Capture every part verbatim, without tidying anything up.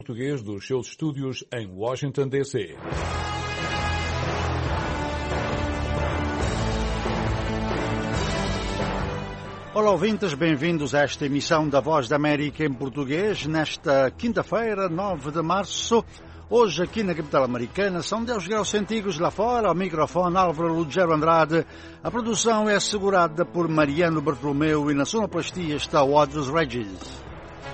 Português dos seus estúdios em Washington, D C Olá, ouvintes, bem-vindos a esta emissão da Voz da América em português, nesta quinta-feira, nove de março. Hoje, aqui na capital americana, são dez graus centígrados lá fora. Ao microfone, Álvaro Lugero Andrade. A produção é assegurada por Mariano Bartolomeu e na sonoplastia está Odres Regis.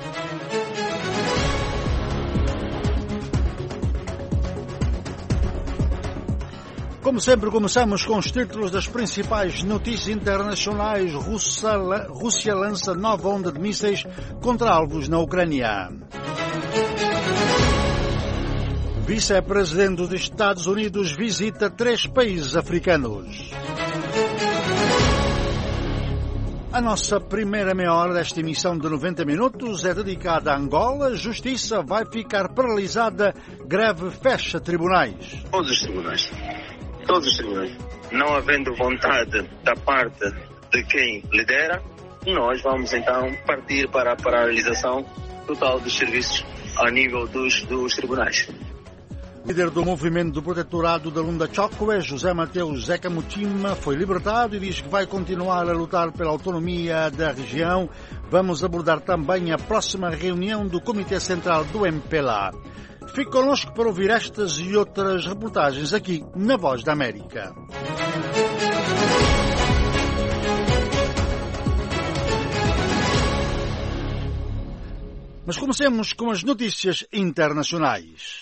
Como sempre, começamos com os títulos das principais notícias internacionais. Rússia, Rússia lança nova onda de mísseis contra alvos na Ucrânia. Vice-presidente dos Estados Unidos visita três países africanos. A nossa primeira meia hora desta emissão de noventa minutos é dedicada a Angola. Justiça vai ficar paralisada. Greve fecha tribunais. Todos os tribunais. Todos os tribunais. Não havendo vontade da parte de quem lidera, nós vamos então partir para a paralisação total dos serviços ao nível dos, dos tribunais. O líder do movimento do protetorado da Lunda Chokwe, José Mateus Zeca Mutima, foi libertado e diz que vai continuar a lutar pela autonomia da região. Vamos abordar também a próxima reunião do Comitê Central do M P L A. Fique connosco para ouvir estas e outras reportagens aqui na Voz da América. Mas comecemos com as notícias internacionais.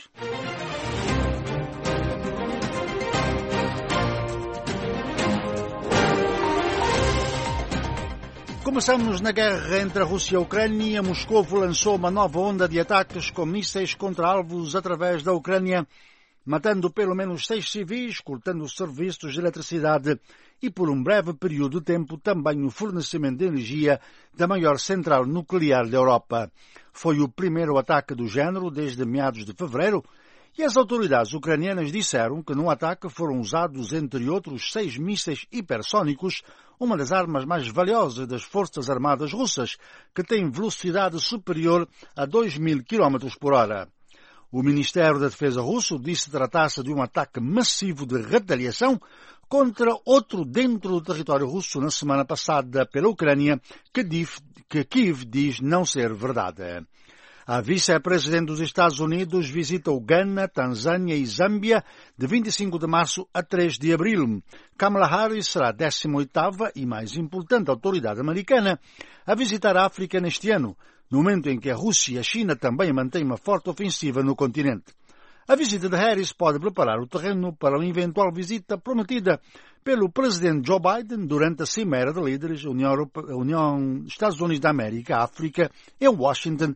Começamos na guerra entre a Rússia e a Ucrânia. Moscou lançou uma nova onda de ataques com mísseis contra alvos através da Ucrânia, matando pelo menos seis civis, cortando os serviços de eletricidade e, por um breve período de tempo, também o fornecimento de energia da maior central nuclear da Europa. Foi o primeiro ataque do género desde meados de fevereiro, e as autoridades ucranianas disseram que no ataque foram usados, entre outros, seis mísseis hipersónicos, uma das armas mais valiosas das Forças Armadas Russas, que tem velocidade superior a dois mil quilómetros por hora. O Ministério da Defesa russo disse tratar-se de um ataque massivo de retaliação contra outro dentro do território russo na semana passada pela Ucrânia, que, diz, que Kiev diz não ser verdade. A vice-presidente dos Estados Unidos visita o Ghana, Tanzânia e Zâmbia de vinte e cinco de março a três de abril. Kamala Harris será a décima oitava e mais importante autoridade americana a visitar a África neste ano, no momento em que a Rússia e a China também mantêm uma forte ofensiva no continente. A visita de Harris pode preparar o terreno para uma eventual visita prometida pelo presidente Joe Biden durante a Cimeira de Líderes União, Europe... União Estados Unidos da América, África, em Washington,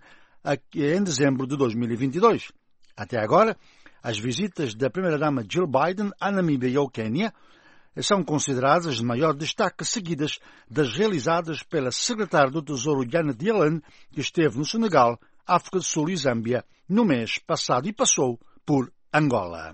em dezembro de dois mil e vinte e dois. Até agora, as visitas da primeira-dama Jill Biden à Namíbia e ao Quênia são consideradas de maior destaque, seguidas das realizadas pela secretária do Tesouro Janet Yellen, que esteve no Senegal, África do Sul e Zâmbia no mês passado e passou por Angola.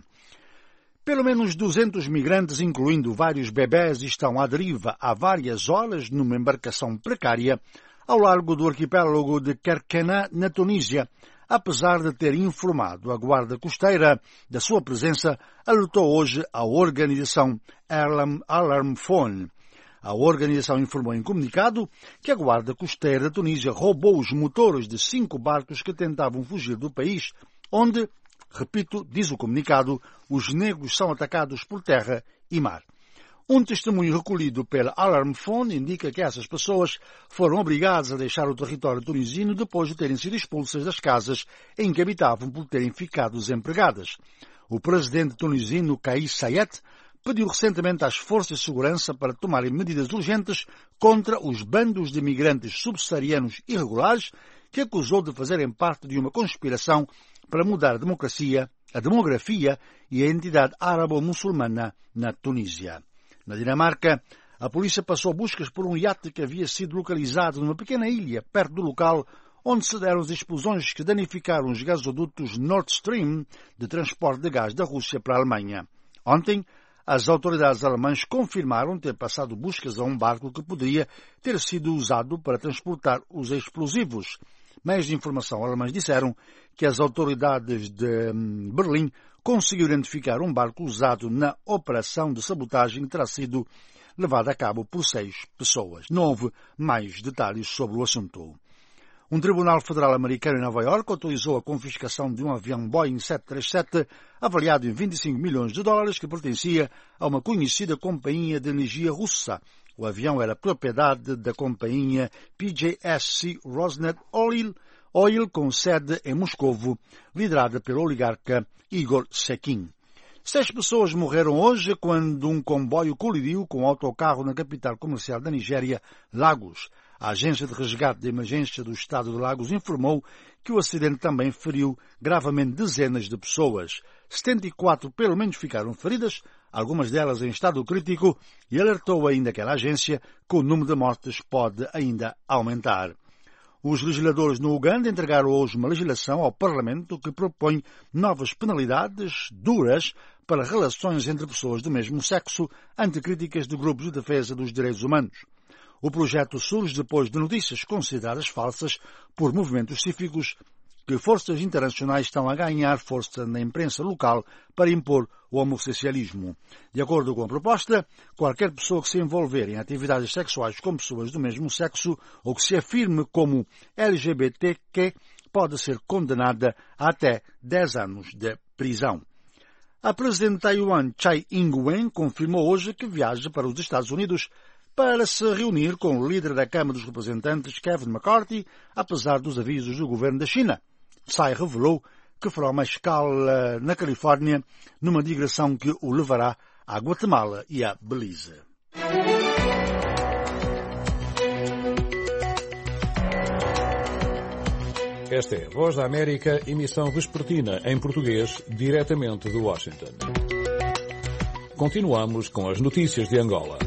Pelo menos duzentos migrantes, incluindo vários bebés, estão à deriva há várias horas numa embarcação precária ao largo do arquipélago de Kerkena, na Tunísia. Apesar de ter informado a Guarda Costeira da sua presença, alertou hoje a organização Alarm, Alarm Phone. A organização informou em comunicado que a Guarda Costeira da Tunísia roubou os motores de cinco barcos que tentavam fugir do país, onde, repito, diz o comunicado, os negros são atacados por terra e mar. Um testemunho recolhido pela Alarm Phone indica que essas pessoas foram obrigadas a deixar o território tunisino depois de terem sido expulsas das casas em que habitavam por terem ficado desempregadas. O presidente tunisino Kais Saied pediu recentemente às forças de segurança para tomarem medidas urgentes contra os bandos de imigrantes subsaarianos irregulares que acusou de fazerem parte de uma conspiração para mudar a democracia, a demografia e a entidade árabo-muçulmana na Tunísia. Na Dinamarca, a polícia passou buscas por um iate que havia sido localizado numa pequena ilha perto do local onde se deram as explosões que danificaram os gasodutos Nord Stream de transporte de gás da Rússia para a Alemanha. Ontem, as autoridades alemãs confirmaram ter passado buscas a um barco que poderia ter sido usado para transportar os explosivos. Meios de informação alemães disseram que as autoridades de Berlim conseguiram identificar um barco usado na operação de sabotagem que terá sido levada a cabo por seis pessoas. Não houve mais detalhes sobre o assunto. Um tribunal federal americano em Nova Iorque autorizou a confiscação de um avião Boeing sete três sete avaliado em vinte e cinco milhões de dólares que pertencia a uma conhecida companhia de energia russa. O avião era propriedade da companhia P J S C Rosneft Oil, Oil com sede em Moscovo, liderada pelo oligarca Igor Sekin. Seis pessoas morreram hoje quando um comboio colidiu com um autocarro na capital comercial da Nigéria, Lagos. A agência de resgate de emergência do estado de Lagos informou que o acidente também feriu gravemente dezenas de pessoas. setenta e quatro pelo menos ficaram feridas, algumas delas em estado crítico, e alertou ainda aquela agência que o número de mortes pode ainda aumentar. Os legisladores no Uganda entregaram hoje uma legislação ao Parlamento que propõe novas penalidades duras para relações entre pessoas do mesmo sexo ante críticas de grupos de defesa dos direitos humanos. O projeto surge depois de notícias consideradas falsas por movimentos cívicos que forças internacionais estão a ganhar força na imprensa local para impor o homossexualismo. De acordo com a proposta, qualquer pessoa que se envolver em atividades sexuais com pessoas do mesmo sexo ou que se afirme como L G B T Q pode ser condenada a até dez anos de prisão. A presidente de Taiwan, Tsai Ing-wen, confirmou hoje que viaja para os Estados Unidos para se reunir com o líder da Câmara dos Representantes, Kevin McCarthy, apesar dos avisos do governo da China. Tsai revelou que fará uma escala na Califórnia numa digressão que o levará à Guatemala e à Belize. Esta é a Voz da América, emissão vespertina em português, diretamente de Washington. Continuamos com as notícias de Angola.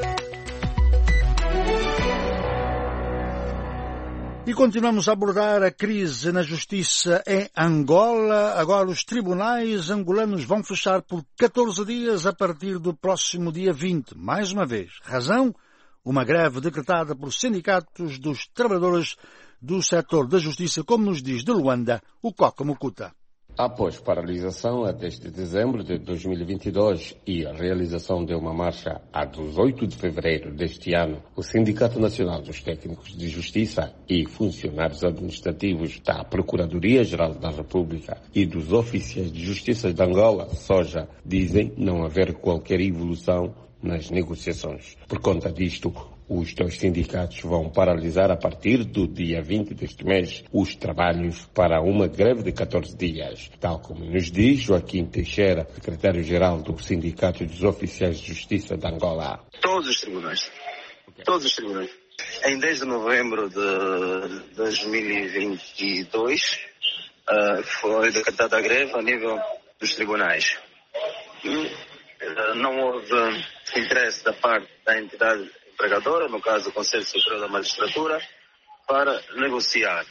E continuamos a abordar a crise na justiça em Angola. Agora os tribunais angolanos vão fechar por catorze dias a partir do próximo dia vinte. Mais uma vez. Razão? Uma greve decretada por sindicatos dos trabalhadores do setor da justiça, como nos diz de Luanda, o Coca Mucuta. Após paralisação até este dezembro de dois mil e vinte e dois e a realização de uma marcha a dezoito de fevereiro deste ano, o Sindicato Nacional dos Técnicos de Justiça e Funcionários Administrativos da Procuradoria-Geral da República e dos Oficiais de Justiça de Angola, SOJA, dizem não haver qualquer evolução nas negociações. Por conta disto, os dois sindicatos vão paralisar a partir do dia vinte deste mês os trabalhos para uma greve de catorze dias, tal como nos diz Joaquim Teixeira, secretário-geral do Sindicato dos Oficiais de Justiça de Angola. Todos os tribunais. Todos os tribunais. Em dez de novembro de dois mil e vinte e dois uh, foi decretada a greve a nível dos tribunais. E, uh, não houve interesse da parte da entidade empregadora, no caso do Conselho Superior da Magistratura, para negociar.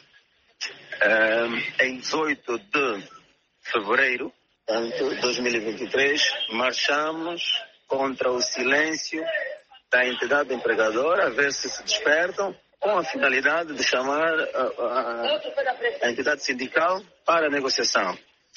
Um, em dezoito de fevereiro de dois mil e vinte e três, marchamos contra o silêncio da entidade empregadora, a ver se se despertam, com a finalidade de chamar a, a, a entidade sindical para a negociação.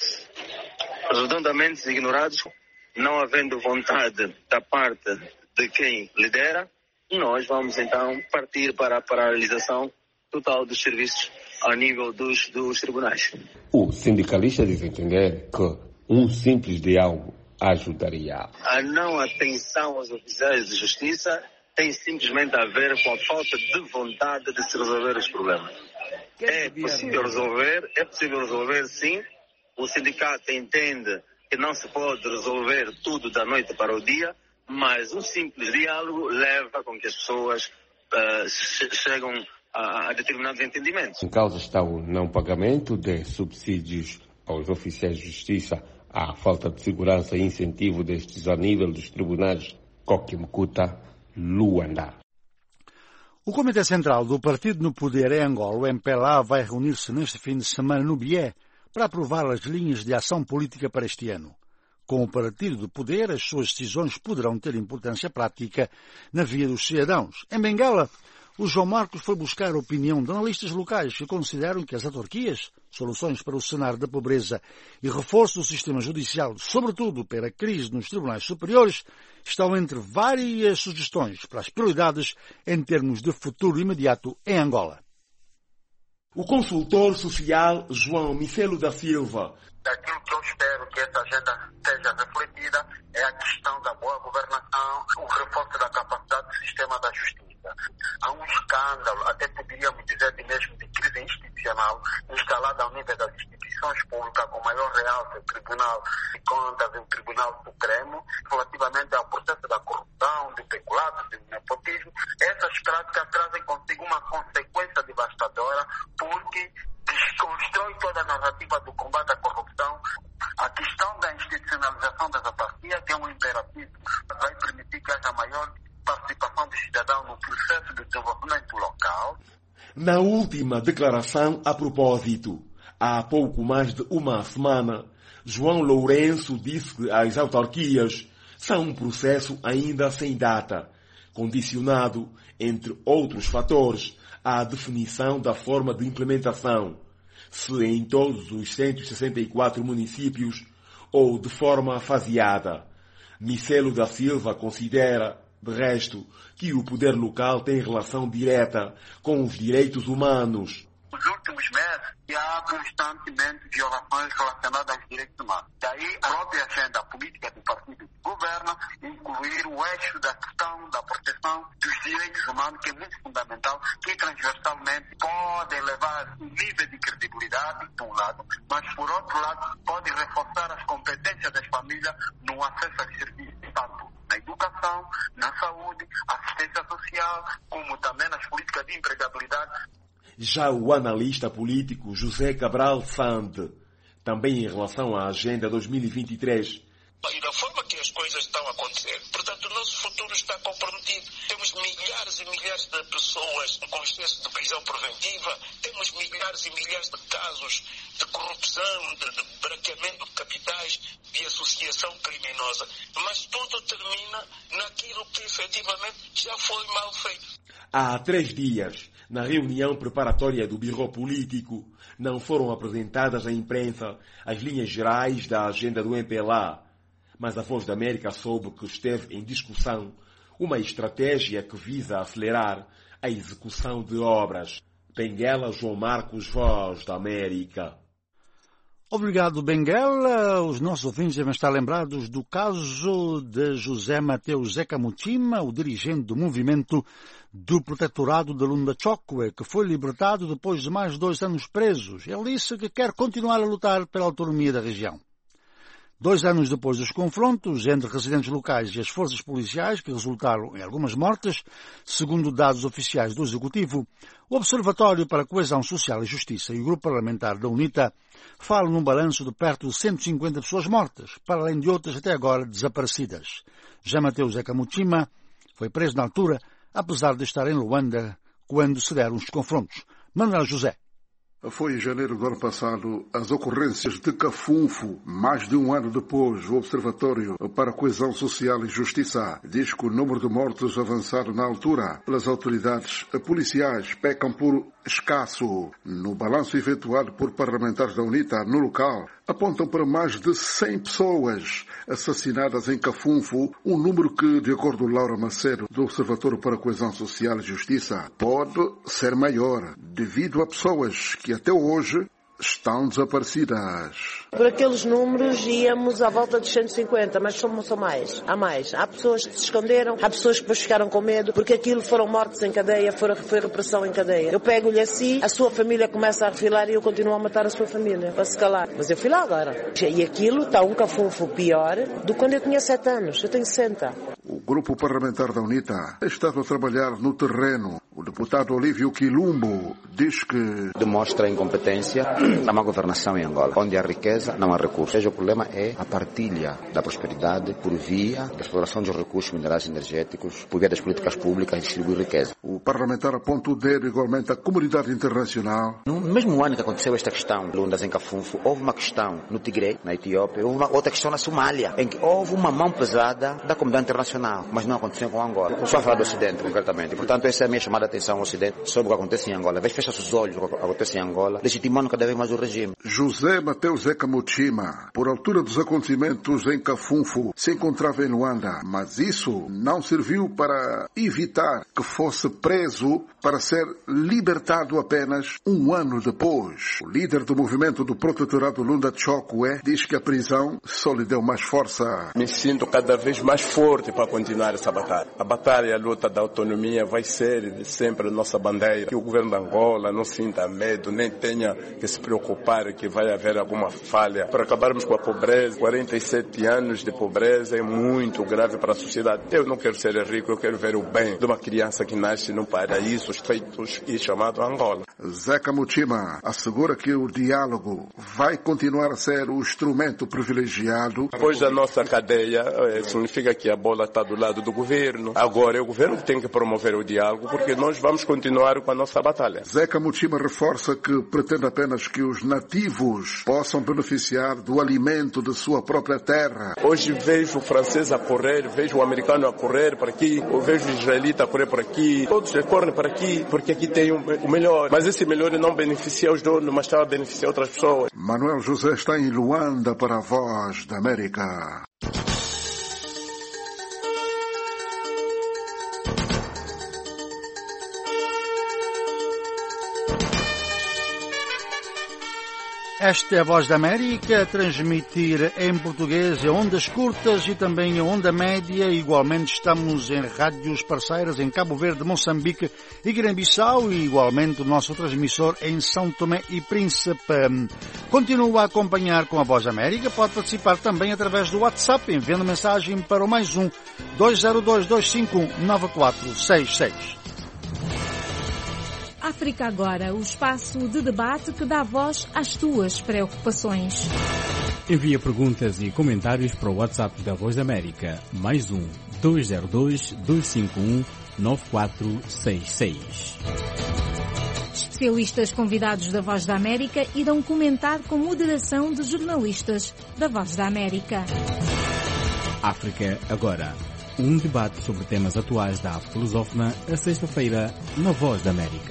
Redondamente ignorados, não havendo vontade da parte de quem lidera, nós vamos então partir para a paralisação total dos serviços ao nível dos, dos tribunais. O sindicalista diz entender que um simples diálogo ajudaria. A não atenção aos oficiais de justiça tem simplesmente a ver com a falta de vontade de se resolver os problemas. É possível resolver, é possível resolver sim. O sindicato entende que não se pode resolver tudo da noite para o dia, mas um simples diálogo leva com que as pessoas uh, chegam a, a determinados entendimentos. Em causa está o não pagamento de subsídios aos oficiais de justiça, a falta de segurança e incentivo destes ao nível dos tribunais. Coque Mucuta, Luanda. O Comitê Central do Partido no Poder em Angola, o M P L A, vai reunir-se neste fim de semana no Bié para aprovar as linhas de ação política para este ano. Com o partido do poder, as suas decisões poderão ter importância prática na vida dos cidadãos. Em Bengala, o João Marcos foi buscar a opinião de analistas locais que consideram que as autarquias, soluções para o cenário da pobreza e reforço do sistema judicial, sobretudo para a crise nos tribunais superiores, estão entre várias sugestões para as prioridades em termos de futuro imediato em Angola. O consultor social João Micelo da Silva. Aquilo que eu espero que essa agenda seja refletida é a questão da boa governação, o reforço da capacidade do sistema da justiça. Há um escândalo, até poderíamos dizer de mesmo de crise institucional, instalada ao nível das instituições públicas, com maior realce o Tribunal de Contas e o Tribunal Supremo, relativamente ao processo da corrupção, do peculato, do nepotismo. Essas práticas trazem consigo uma consequência devastadora, porque desconstrói toda a narrativa do combate à corrupção. A questão da institucionalização das autarquias, que é um imperativo, vai permitir que haja maior participação do cidadão no processo de desenvolvimento local. Na última declaração a propósito, há pouco mais de uma semana, João Lourenço disse que as autarquias são um processo ainda sem data, condicionado, entre outros fatores, à definição da forma de implementação, se em todos os cento e sessenta e quatro municípios ou de forma faseada. Micelo da Silva considera, de resto, que o poder local tem relação direta com os direitos humanos. Nos últimos meses, há constantemente violações relacionadas aos direitos humanos. Daí a própria agenda política do partido que governa incluir o eixo da questão da proteção dos direitos humanos, que é muito fundamental, que transversalmente pode elevar o nível de credibilidade, de um lado, mas por outro lado pode reforçar as competências das famílias no acesso aos serviços, tanto na educação, na saúde, assistência social, como também nas políticas de empregabilidade. Já o analista político José Cabral Sande, também em relação à Agenda dois mil e vinte e três. E da forma que as coisas estão a acontecer, portanto, o nosso futuro está comprometido. Temos milhares e milhares de pessoas com excesso de prisão preventiva, temos milhares e milhares de casos de corrupção, de, de branqueamento de capitais, de associação criminosa. Mas tudo termina naquilo que efetivamente já foi mal feito. Há três dias, na reunião preparatória do Birô Político, não foram apresentadas à imprensa as linhas gerais da agenda do M P L A, mas a Voz da América soube que esteve em discussão uma estratégia que visa acelerar a execução de obras. Benguela, João Marcos, Voz da América. Obrigado, Benguela. Os nossos ouvintes devem estar lembrados do caso de José Mateus Zeca Mutima, o dirigente do movimento do Protetorado de Lunda Chokwe, que foi libertado depois de mais de dois anos presos. Ele disse que quer continuar a lutar pela autonomia da região. Dois anos depois dos confrontos entre residentes locais e as forças policiais, que resultaram em algumas mortes, segundo dados oficiais do Executivo, o Observatório para a Coesão Social e Justiça e o Grupo Parlamentar da UNITA falam num balanço de perto de cento e cinquenta pessoas mortas, para além de outras até agora desaparecidas. Já Mateus Zeca Mutima foi preso na altura, apesar de estar em Luanda quando se deram os confrontos. Manuel José. Foi em janeiro do ano passado as ocorrências de Cafunfo. Mais de um ano depois, o Observatório para a Coesão Social e Justiça diz que o número de mortos avançado na altura pelas autoridades policiais pecam por escasso. No balanço efetuado por parlamentares da UNITA no local, apontam para mais de cem pessoas assassinadas em Cafunfo, um número que, de acordo com Laura Macedo, do Observatório para a Coesão Social e Justiça, pode ser maior, devido a pessoas que até hoje estão desaparecidas. Por aqueles números íamos à volta de cento e cinquenta, mas são, são mais. Há mais. Há pessoas que se esconderam, há pessoas que depois ficaram com medo, porque aquilo foram mortes em cadeia, foram, foi repressão em cadeia. Eu pego-lhe assim, a sua família começa a refilar e eu continuo a matar a sua família, para se calar. Mas eu fui lá agora. E aquilo está um cafunfo pior do que quando eu tinha sete anos. Eu tenho sessenta. O grupo parlamentar da UNITA tem estado a trabalhar no terreno. O deputado Olívio Quilumbo diz que demonstra a incompetência da má governação em Angola, onde há riqueza, não há recursos. Ou seja, o problema é a partilha da prosperidade por via da exploração dos recursos minerais energéticos, por via das políticas públicas e distribuir riqueza. O parlamentar aponta o dedo igualmente à comunidade internacional. No mesmo ano que aconteceu esta questão, Lundas em Cafunfo, houve uma questão no Tigre, na Etiópia, houve uma outra questão na Somália, em que houve uma mão pesada da comunidade internacional. Guiné-Bissau, mas não aconteceu com Angola. Só falar do Ocidente, concretamente. E, portanto, essa é a minha chamada de atenção ao Ocidente sobre o que acontece em Angola. Às vezes fecha os olhos o que acontece em Angola, legitimando cada vez mais o regime. José Mateus Zeca Mutima, por altura dos acontecimentos em Cafunfo, se encontrava em Luanda, mas isso não serviu para evitar que fosse preso para ser libertado apenas um ano depois. O líder do movimento do protetorado Lunda Tchokwe diz que a prisão só lhe deu mais força. Me sinto cada vez mais forte para continuar essa batalha. A batalha e a luta da autonomia vai ser sempre a nossa bandeira. Que o governo de Angola não sinta medo, nem tenha que se preocupar que vai haver alguma falha. Para acabarmos com a pobreza, quarenta e sete anos de pobreza é muito grave para a sociedade. Eu não quero ser rico, eu quero ver o bem de uma criança que nasce num paraíso feitos e chamado Angola. Zeca Mutima assegura que o diálogo vai continuar a ser o instrumento privilegiado. Depois da nossa cadeia, significa que a bola está do lado do governo. Agora é o governo que tem que promover o diálogo, porque nós vamos continuar com a nossa batalha. Zeca Mutima reforça que pretende apenas que os nativos possam beneficiar do alimento de sua própria terra. Hoje vejo o francês a correr, vejo o americano a correr por aqui, eu vejo o israelita a correr por aqui, todos correm por aqui, porque aqui tem o melhor. Mas esse melhor não beneficia os donos, mas está a beneficiar outras pessoas. Manuel José está em Luanda para a Voz da América. Esta é a Voz da América, a transmitir em português em ondas curtas e também em onda média. Igualmente estamos em rádios parceiras em Cabo Verde, Moçambique e Guiné-Bissau e igualmente o nosso transmissor em São Tomé e Príncipe. Continua a acompanhar com a Voz da América, pode participar também através do WhatsApp, enviando mensagem para o mais um dois zero dois, dois cinco um, nove quatro seis seis. África Agora, o espaço de debate que dá voz às tuas preocupações. Envia perguntas e comentários para o WhatsApp da Voz da América, mais um dois zero dois, dois cinco um, nove quatro seis seis. Especialistas convidados da Voz da América irão comentar com moderação de jornalistas da Voz da América. África Agora. Um debate sobre temas atuais da África lusófona, a sexta-feira, na Voz da América.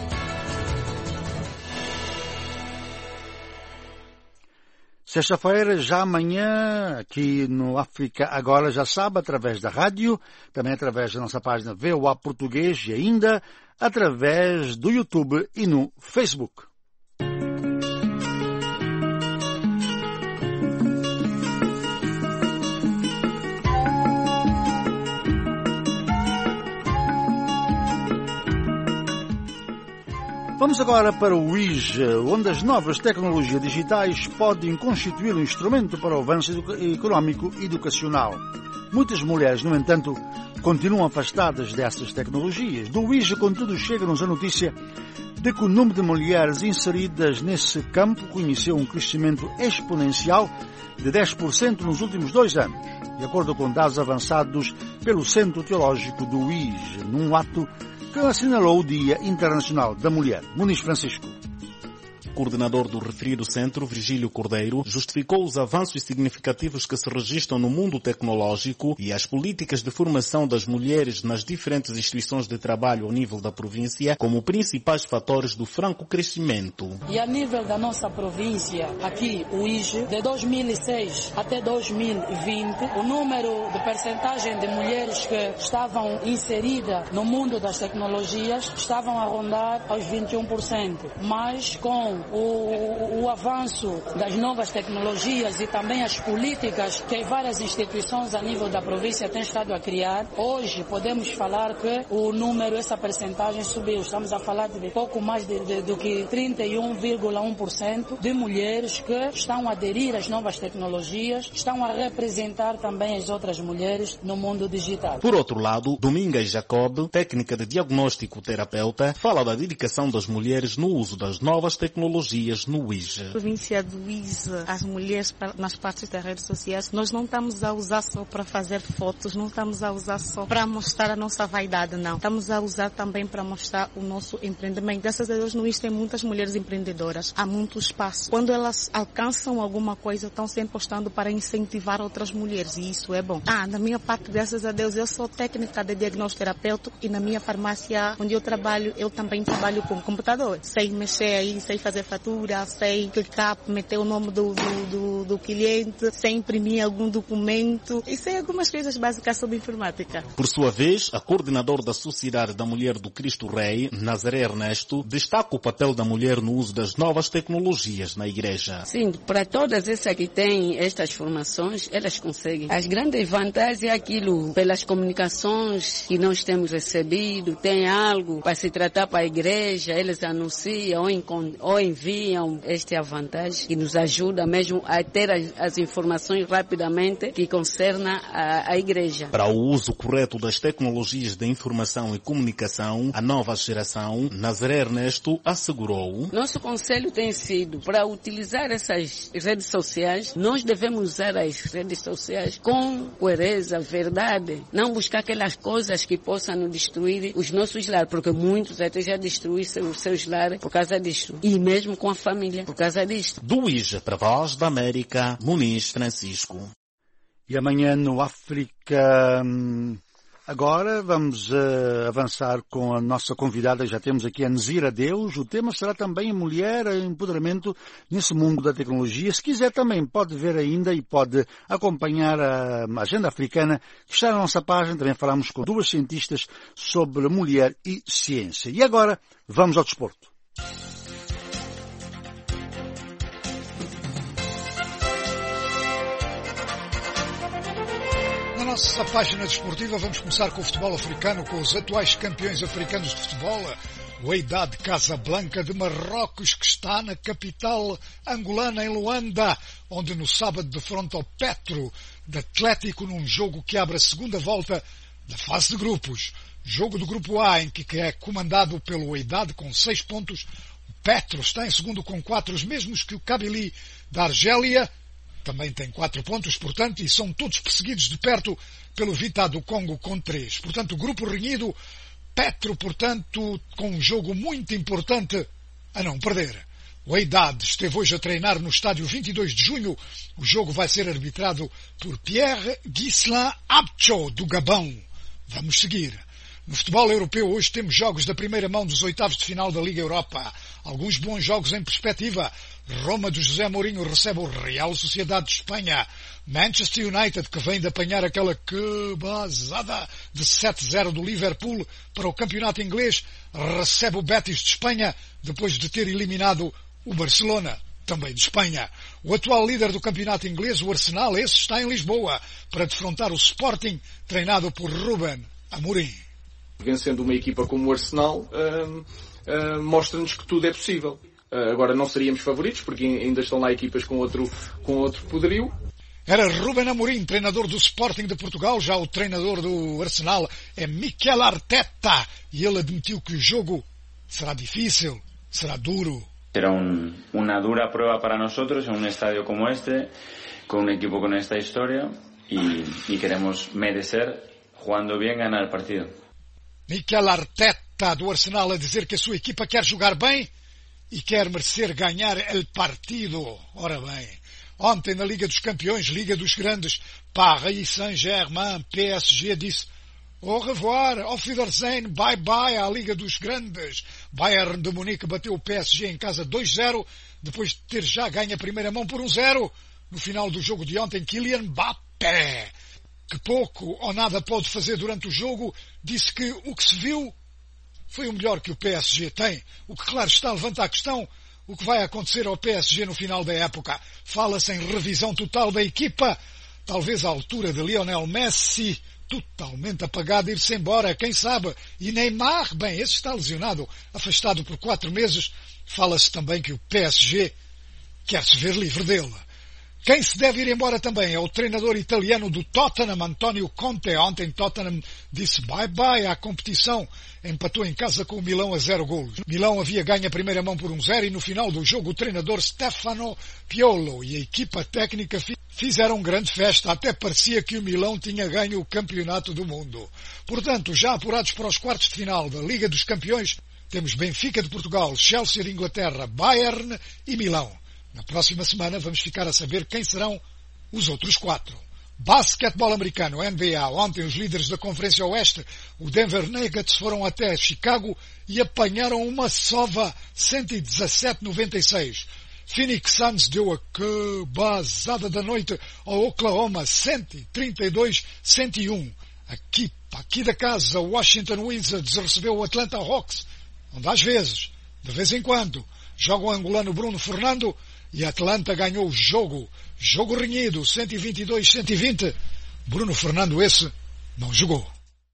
Sexta-feira, já amanhã, aqui no África Agora, já sabe, através da rádio, também através da nossa página V O A Português e ainda através do YouTube e no Facebook. Vamos agora para o I J, onde as novas tecnologias digitais podem constituir um instrumento para o avanço económico e educacional. Muitas mulheres, no entanto, continuam afastadas dessas tecnologias. Do I J, contudo, chega-nos a notícia de que o número de mulheres inseridas nesse campo conheceu um crescimento exponencial de dez por cento nos últimos dois anos, de acordo com dados avançados pelo Centro Teológico do I J, num ato que assinalou o Dia Internacional da Mulher. Muniz Francisco. Coordenador do referido centro, Virgílio Cordeiro, justificou os avanços significativos que se registram no mundo tecnológico e as políticas de formação das mulheres nas diferentes instituições de trabalho ao nível da província como principais fatores do franco crescimento. E a nível da nossa província, aqui o I J, de dois mil e seis até dois mil e vinte, o número de percentagem de mulheres que estavam inseridas no mundo das tecnologias estavam a rondar aos vinte e um por cento, mas com O, o avanço das novas tecnologias e também as políticas que várias instituições a nível da província têm estado a criar, hoje podemos falar que o número, essa percentagem subiu. Estamos a falar de pouco mais de, de, do que trinta e um vírgula um por cento de mulheres que estão a aderir às novas tecnologias, estão a representar também as outras mulheres no mundo digital. Por outro lado, Domingas Jacob, técnica de diagnóstico terapeuta, fala da dedicação das mulheres no uso das novas tecnologias. tecnologias no I J E. Na província do I J E, as mulheres nas partes das redes sociais, nós não estamos a usar só para fazer fotos, não estamos a usar só para mostrar a nossa vaidade, não. Estamos a usar também para mostrar o nosso empreendimento. Graças a Deus no I J E tem muitas mulheres empreendedoras, há muito espaço. Quando elas alcançam alguma coisa, estão sempre postando para incentivar outras mulheres e isso é bom. Ah, na minha parte, graças a Deus, eu sou técnica de diagnóstico terapêutico e na minha farmácia onde eu trabalho, eu também trabalho com computador. Sei mexer aí, sei fazer fatura, sei clicar, meter o nome do, do, do, do cliente, sei imprimir algum documento e sei algumas coisas básicas sobre informática. Por sua vez, a coordenadora da Sociedade da Mulher do Cristo Rei, Nazaré Ernesto, destaca o papel da mulher no uso das novas tecnologias na igreja. Sim, para todas essas que têm estas formações, elas conseguem. As grandes vantagens é aquilo, pelas comunicações que nós temos recebido, tem algo para se tratar para a igreja, eles anunciam ou, ou enviam esta vantagem que nos ajuda mesmo a ter as, as informações rapidamente que concernam a, a igreja. Para o uso correto das tecnologias de informação e comunicação, a nova geração, Nazaré Ernesto assegurou: nosso conselho tem sido para utilizar essas redes sociais, nós devemos usar as redes sociais com coerência, verdade, não buscar aquelas coisas que possam nos destruir os nossos lares, porque muitos até já destruíram os seus lares por causa disto, e mesmo com a família por causa disto. Do I J E para a Voz da América, Muniz Francisco. E amanhã no África... Agora vamos uh, avançar com a nossa convidada, já temos aqui a Nezira Deus. O tema será também a mulher, a empoderamento nesse mundo da tecnologia. Se quiser também pode ver ainda e pode acompanhar a Agenda Africana, que está na nossa página. Também falamos com duas cientistas sobre mulher e ciência. E agora vamos ao desporto. Na nossa página desportiva vamos começar com o futebol africano, com os atuais campeões africanos de futebol, o Wydad Casablanca de Marrocos, que está na capital angolana, em Luanda, onde no sábado defronta o Petro de Atlético num jogo que abre a segunda volta da fase de grupos. Jogo do grupo A, em que é comandado pelo Wydad com seis pontos. O Petro está em segundo com quatro, os mesmos que o Kabylie da Argélia. Também tem quatro pontos, portanto, e são todos perseguidos de perto pelo Vita do Congo com três. Portanto, o grupo renhido, Petro, portanto, com um jogo muito importante a não perder. O Wydad esteve hoje a treinar no estádio vinte e dois de junho. O jogo vai ser arbitrado por Pierre Ghislain Abcho, do Gabão. Vamos seguir. No futebol europeu, hoje temos jogos da primeira mão dos oitavos de final da Liga Europa. Alguns bons jogos em perspectiva. Roma do José Mourinho recebe o Real Sociedade de Espanha. Manchester United, que vem de apanhar aquela cabazada de sete a zero do Liverpool para o campeonato inglês, recebe o Betis de Espanha, depois de ter eliminado o Barcelona, também de Espanha. O atual líder do campeonato inglês, o Arsenal, esse está em Lisboa, para defrontar o Sporting, treinado por Ruben Amorim. Vencendo uma equipa como o Arsenal, hum, hum, mostra-nos que tudo é possível. Agora não seríamos favoritos, porque ainda estão lá equipas com outro, com outro poderio. Era Ruben Amorim, treinador do Sporting de Portugal. Já o treinador do Arsenal é Mikel Arteta. E ele admitiu que o jogo será difícil, será duro. Será un, una dura prueba para nosotros en un estadio como este, con un equipo con esta historia, y, y queremos merecer, jugando bien, ganar el partido. Mikel Arteta, do Arsenal, a dizer que a sua equipa quer jogar bem e quer merecer ganhar el partido. Ora bem, ontem na Liga dos Campeões, Liga dos Grandes, Paris Saint-Germain, P S G disse au revoir, auf Wiedersehen, bye bye à Liga dos Grandes. Bayern de Munique bateu o P S G em casa dois a zero, depois de ter já ganho a primeira mão por um zero. No final do jogo de ontem, Kylian Mbappé, que pouco ou nada pôde fazer durante o jogo, disse que o que se viu foi o melhor que o P S G tem. O que, claro está, levanta a questão o que vai acontecer ao P S G no final da época. Fala-se em revisão total da equipa, talvez à altura de Lionel Messi, totalmente apagado, ir-se embora, quem sabe. E Neymar, bem, esse está lesionado, afastado por quatro meses. Fala-se também que o P S G quer se ver livre dele. Quem se deve ir embora também é o treinador italiano do Tottenham, Antonio Conte. Ontem Tottenham disse bye-bye à competição. Empatou em casa com o Milão a zero golos. Milão havia ganho a primeira mão por um zero e no final do jogo o treinador Stefano Piolo e a equipa técnica fizeram grande festa. Até parecia que o Milão tinha ganho o campeonato do mundo. Portanto, já apurados para os quartos de final da Liga dos Campeões, temos Benfica de Portugal, Chelsea de Inglaterra, Bayern e Milão. Na próxima semana vamos ficar a saber quem serão os outros quatro. Basquetebol americano, N B A. Ontem os líderes da Conferência Oeste, o Denver Nuggets, foram até Chicago e apanharam uma sova cento e dezassete a noventa e seis. Phoenix Suns deu a cabazada da noite ao Oklahoma cento e trinta e dois a cento e um. Aqui, aqui da casa, o Washington Wizards recebeu o Atlanta Hawks, onde às vezes, de vez em quando, joga o angolano Bruno Fernando. E a Atlanta ganhou o jogo. Jogo renhido, cento e vinte e dois a cento e vinte. Bruno Fernando esse não jogou.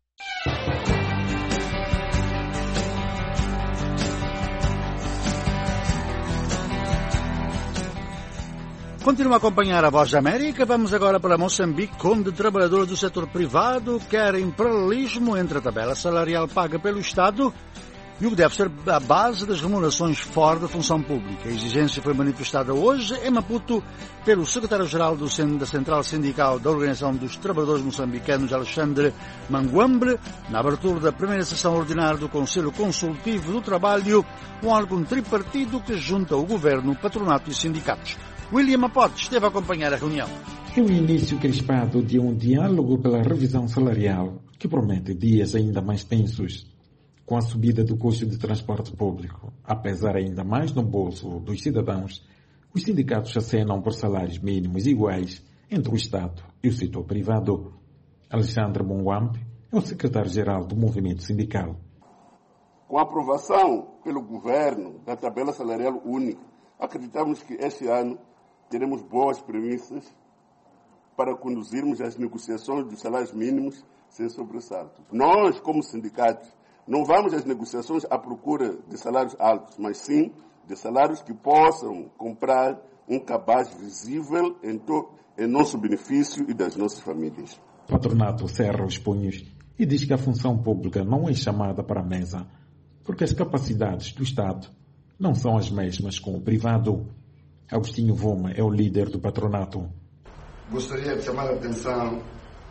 Continua a acompanhar a Voz da América. Vamos agora para Moçambique, onde trabalhadores do setor privado querem paralelismo entre a tabela salarial paga pelo Estado e o que deve ser a base das remunerações fora da função pública. A exigência foi manifestada hoje em Maputo pelo secretário-geral da Central Sindical da Organização dos Trabalhadores Moçambicanos, Alexandre Manguambre, na abertura da primeira sessão ordinária do Conselho Consultivo do Trabalho, um órgão tripartido que junta o governo, patronato e sindicatos. William Apote esteve a acompanhar a reunião. É o início crispado de um diálogo pela revisão salarial que promete dias ainda mais tensos. Com a subida do custo de transporte público, a pesar ainda mais no bolso dos cidadãos, os sindicatos acenam por salários mínimos iguais entre o Estado e o setor privado. Alexandre Manguambre é o secretário-geral do movimento sindical. Com a aprovação pelo governo da tabela salarial única, acreditamos que este ano teremos boas premissas para conduzirmos as negociações dos salários mínimos sem sobressaltos. Nós, como sindicatos, não vamos às negociações à procura de salários altos, mas sim de salários que possam comprar um cabaz visível em, to- em nosso benefício e das nossas famílias. O patronato cerra os punhos e diz que a função pública não é chamada para a mesa, porque as capacidades do Estado não são as mesmas com o privado. Agostinho Voma é o líder do patronato. Gostaria de chamar a atenção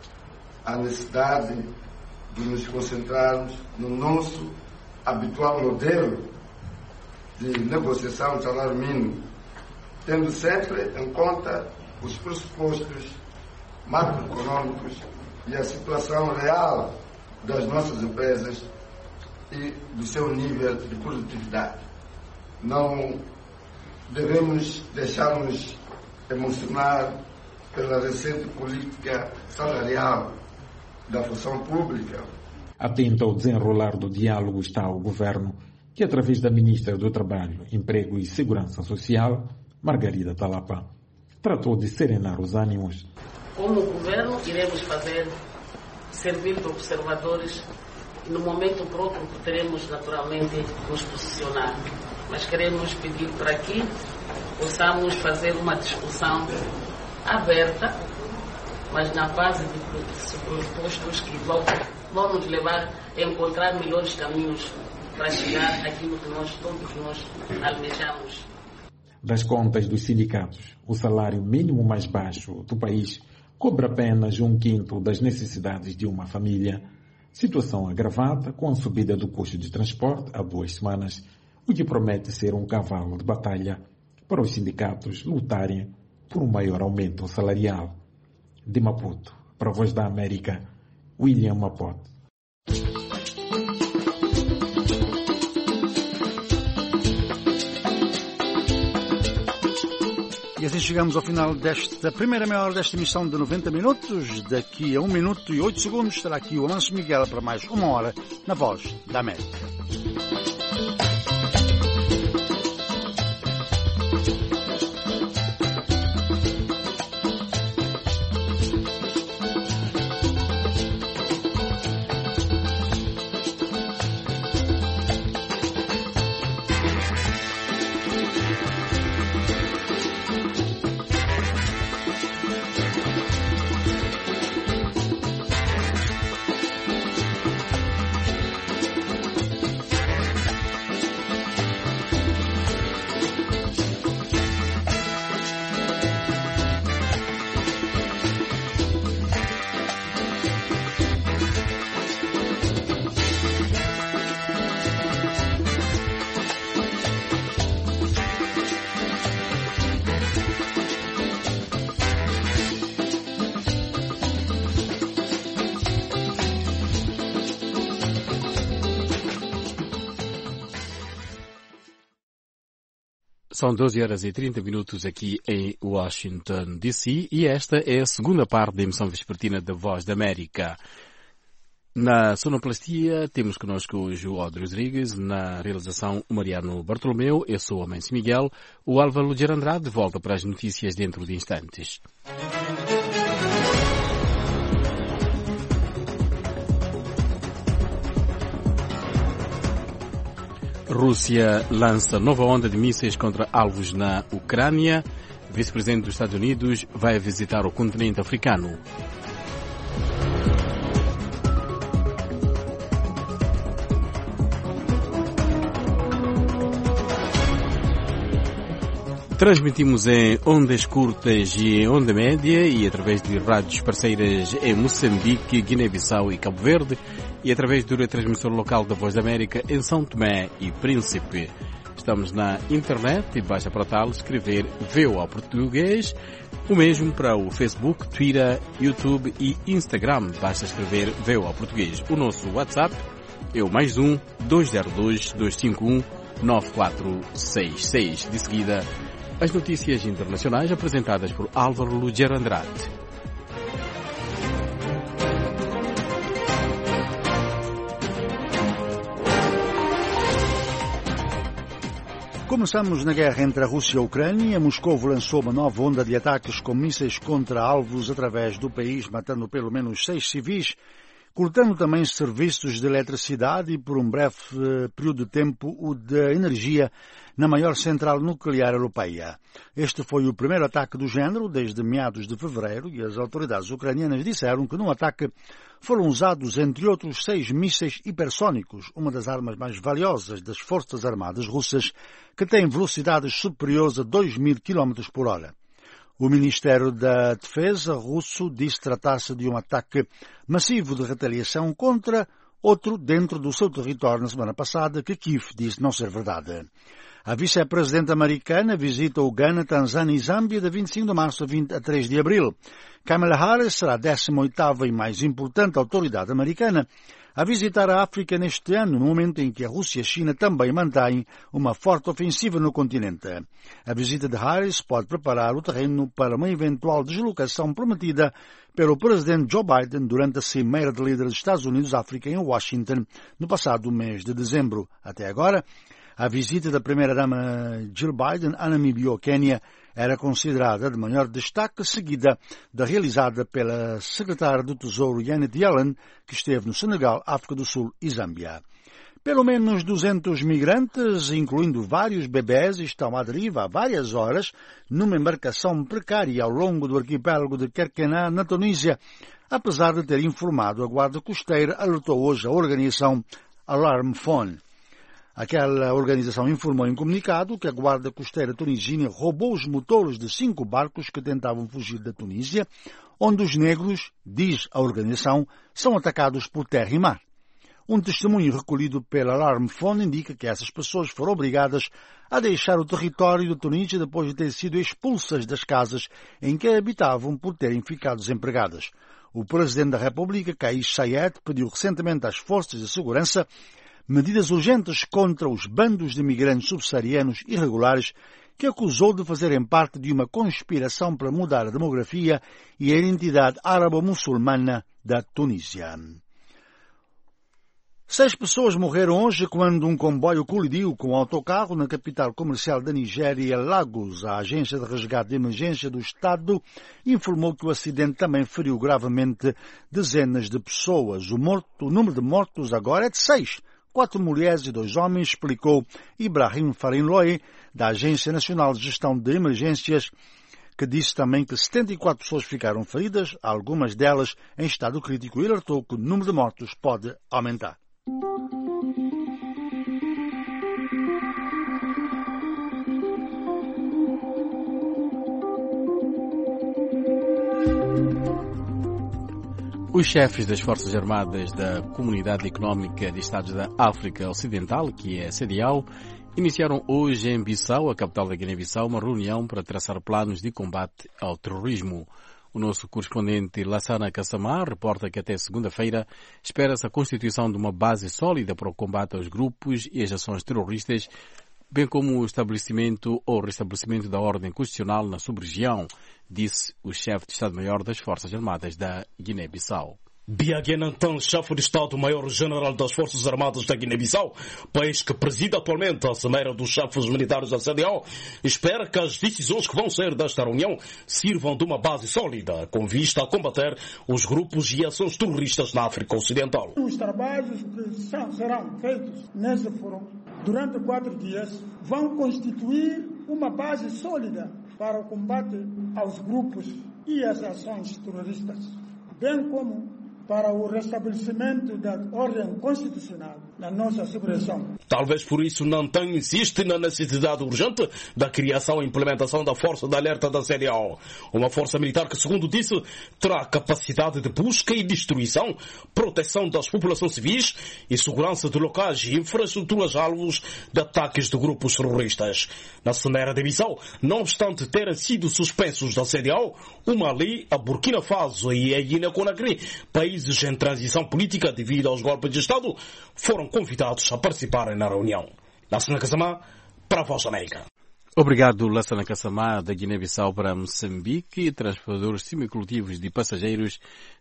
à necessidade de nos concentrarmos no nosso habitual modelo de negociação de salário mínimo, tendo sempre em conta os pressupostos macroeconômicos e a situação real das nossas empresas e do seu nível de produtividade. Não devemos deixar-nos emocionar pela recente política salarial da função pública. Atento ao desenrolar do diálogo está o governo, que através da ministra do Trabalho, Emprego e Segurança Social, Margarida Talapa, tratou de serenar os ânimos. Como governo, iremos fazer, servir de observadores e no momento próprio poderemos naturalmente nos posicionar. Mas queremos pedir para que possamos fazer uma discussão aberta, mas na base de pressupostos que vão, vão nos levar a encontrar melhores caminhos para chegar àquilo que nós, todos nós almejamos. Das contas dos sindicatos, o salário mínimo mais baixo do país cobre apenas um quinto das necessidades de uma família. Situação agravada com a subida do custo de transporte há duas semanas, o que promete ser um cavalo de batalha para os sindicatos lutarem por um maior aumento salarial. De Maputo, para a Voz da América, William Mapote. E assim chegamos ao final desta primeira meia hora desta emissão de noventa minutos. Daqui a um minuto e oito segundos estará aqui o Amanso Miguel para mais uma hora na Voz da América. São doze horas e trinta minutos aqui em Washington, D C e esta é a segunda parte da emissão vespertina da Voz da América. Na sonoplastia temos connosco hoje o Odrio Rodrigues, na realização o Mariano Bartolomeu, eu sou o Amense Miguel, o Álvaro Luger Andrade volta para as notícias dentro de instantes. Rússia lança nova onda de mísseis contra alvos na Ucrânia. O vice-presidente dos Estados Unidos vai visitar o continente africano. Transmitimos em ondas curtas e em onda média e através de rádios parceiras em Moçambique, Guiné-Bissau e Cabo Verde e através do retransmissor local da Voz da América em São Tomé e Príncipe. Estamos na internet e basta para tal escrever V O A Português, o mesmo para o Facebook, Twitter, YouTube e Instagram. Basta escrever V O A Português. O nosso WhatsApp é o mais um dois zero dois, dois cinco um, nove quatro seis seis. De seguida, as notícias internacionais apresentadas por Álvaro Luger Andrade. Começamos na guerra entre a Rússia e a Ucrânia. Moscou lançou uma nova onda de ataques com mísseis contra alvos através do país, matando pelo menos seis civis, cortando também serviços de eletricidade e, por um breve período de tempo, o de energia na maior central nuclear europeia. Este foi o primeiro ataque do género desde meados de fevereiro e as autoridades ucranianas disseram que no ataque foram usados, entre outros, seis mísseis hipersónicos, uma das armas mais valiosas das Forças Armadas russas, que tem velocidades superiores a dois mil quilómetros por hora. O Ministério da Defesa russo disse tratar-se de um ataque massivo de retaliação contra outro dentro do seu território na semana passada, que Kiev disse não ser verdade. A vice-presidente americana visita o Ghana, Tanzânia e Zâmbia de vinte e cinco de março a, vinte, a três de abril. Kamala Harris será a décima oitava e mais importante autoridade americana a visitar a África neste ano, no momento em que a Rússia e a China também mantêm uma forte ofensiva no continente. A visita de Harris pode preparar o terreno para uma eventual deslocação prometida pelo presidente Joe Biden durante a Cimeira de Líderes dos Estados Unidos-África em Washington no passado mês de dezembro. Até agora, a visita da primeira-dama Jill Biden a Namíbia ou Quênia era considerada de maior destaque, seguida da realizada pela secretária do Tesouro Janet Yellen, que esteve no Senegal, África do Sul e Zâmbia. Pelo menos duzentos migrantes, incluindo vários bebés, estão à deriva há várias horas numa embarcação precária ao longo do arquipélago de Kerkena, na Tunísia, apesar de ter informado a Guarda Costeira, alertou hoje a organização Alarm Phone. Aquela organização informou em comunicado que a Guarda Costeira tunisina roubou os motores de cinco barcos que tentavam fugir da Tunísia, onde os negros, diz a organização, são atacados por terra e mar. Um testemunho recolhido pela Alarm Phone indica que essas pessoas foram obrigadas a deixar o território da Tunísia depois de terem sido expulsas das casas em que habitavam por terem ficado desempregadas. O presidente da República, Kais Saied, pediu recentemente às forças de segurança medidas urgentes contra os bandos de imigrantes subsaarianos irregulares que acusou de fazerem parte de uma conspiração para mudar a demografia e a identidade árabo-muçulmana da Tunísia. Seis pessoas morreram hoje quando um comboio colidiu com um autocarro na capital comercial da Nigéria, Lagos. A agência de resgate de emergência do Estado informou que o acidente também feriu gravemente dezenas de pessoas. O, morto, o número de mortos agora é de seis. Quatro mulheres e dois homens, explicou Ibrahim Farinloy, da Agência Nacional de Gestão de Emergências, que disse também que setenta e quatro pessoas ficaram feridas, algumas delas em estado crítico, e alertou que o número de mortos pode aumentar. Os chefes das Forças Armadas da Comunidade Económica de Estados da África Ocidental, que é a C D A O, iniciaram hoje em Bissau, a capital da Guiné-Bissau, uma reunião para traçar planos de combate ao terrorismo. O nosso correspondente Lassana Kassamar reporta que até segunda-feira espera-se a constituição de uma base sólida para o combate aos grupos e às ações terroristas, bem como o estabelecimento ou restabelecimento da ordem constitucional na sub-região, disse o chefe de Estado-Maior das Forças Armadas da Guiné-Bissau. Biagué Nantan, chefe de Estado-Maior-General das Forças Armadas da Guiné-Bissau, país que preside atualmente a Cimeira dos Chefes Militares da C D A O, espera que as decisões que vão sair desta reunião sirvam de uma base sólida, com vista a combater os grupos e ações terroristas na África Ocidental. Os trabalhos que serão feitos nesse fórum durante quatro dias vão constituir uma base sólida para o combate aos grupos e às ações terroristas, bem como para o restabelecimento da ordem constitucional na nossa sub-região. Talvez por isso Nantan insiste na necessidade urgente da criação e implementação da Força de Alerta da C D A O. Uma força militar que, segundo disse, terá capacidade de busca e destruição, proteção das populações civis e segurança de locais e infraestruturas alvos de ataques de grupos terroristas. Na Cimeira de Bissau, não obstante terem sido suspensos da C D A O, o Mali, a Burkina Faso e a Guiné-Conakry, países em transição política devido aos golpes de Estado, foram convidados a participarem na reunião. Lassana Kassamá, para a Voz da América. Obrigado, Lassana Kassamá, da Guiné-Bissau para Moçambique. Transportadores semicoletivos de passageiros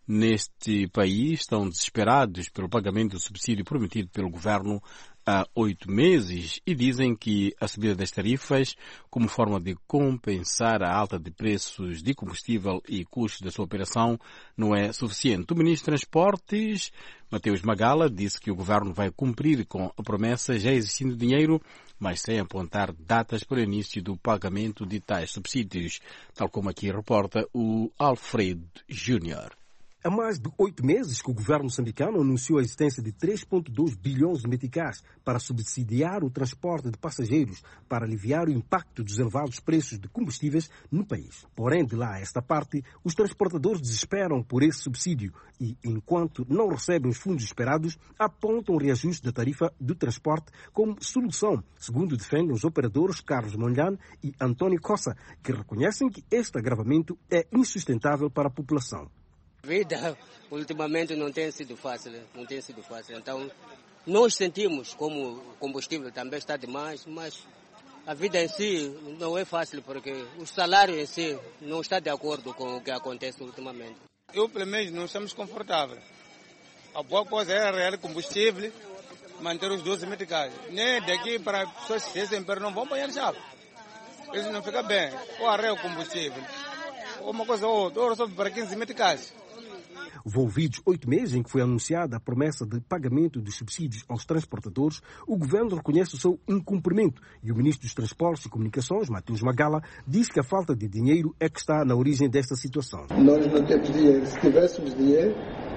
neste país estão desesperados pelo pagamento do subsídio prometido pelo governo há oito meses e dizem que a subida das tarifas, como forma de compensar a alta de preços de combustível e custos da sua operação, não é suficiente. O ministro de Transportes, Mateus Magala, disse que o governo vai cumprir com a promessa já existindo dinheiro, mas sem apontar datas para o início do pagamento de tais subsídios, tal como aqui reporta o Alfredo Júnior. Há mais de oito meses que o governo moçambicano anunciou a existência de três vírgula dois bilhões de meticais para subsidiar o transporte de passageiros para aliviar o impacto dos elevados preços de combustíveis no país. Porém, de lá a esta parte, os transportadores desesperam por esse subsídio e, enquanto não recebem os fundos esperados, apontam o reajuste da tarifa do transporte como solução, segundo defendem os operadores Carlos Monlhan e António Costa, que reconhecem que este agravamento é insustentável para a população. A vida ultimamente não tem sido fácil, não tem sido fácil. Então, nós sentimos como o combustível também está demais, mas a vida em si não é fácil porque o salário em si não está de acordo com o que acontece ultimamente. Eu, pelo menos, não estamos confortáveis. A boa coisa é arrear combustível, manter os doze meticais. Nem daqui para as pessoas que sempre não vão banhar chave. Isso não fica bem. Ou arreia o combustível, ou uma coisa ou outra, ou sobe para quinze meticais. Envolvidos oito meses em que foi anunciada a promessa de pagamento dos subsídios aos transportadores, o governo reconhece o seu incumprimento e o ministro dos Transportes e Comunicações, Mateus Magala, disse que a falta de dinheiro é que está na origem desta situação. Nós não temos dinheiro. Se tivéssemos dinheiro,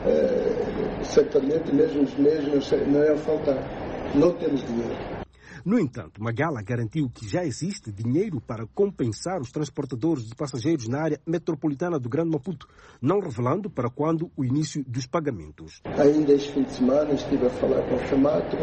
eh, certamente mesmo os meses não iam faltar. Não temos dinheiro. No entanto, Magala garantiu que já existe dinheiro para compensar os transportadores de passageiros na área metropolitana do Grande Maputo, não revelando para quando o início dos pagamentos. Ainda este fim de semana estive a falar com o FEMATRO,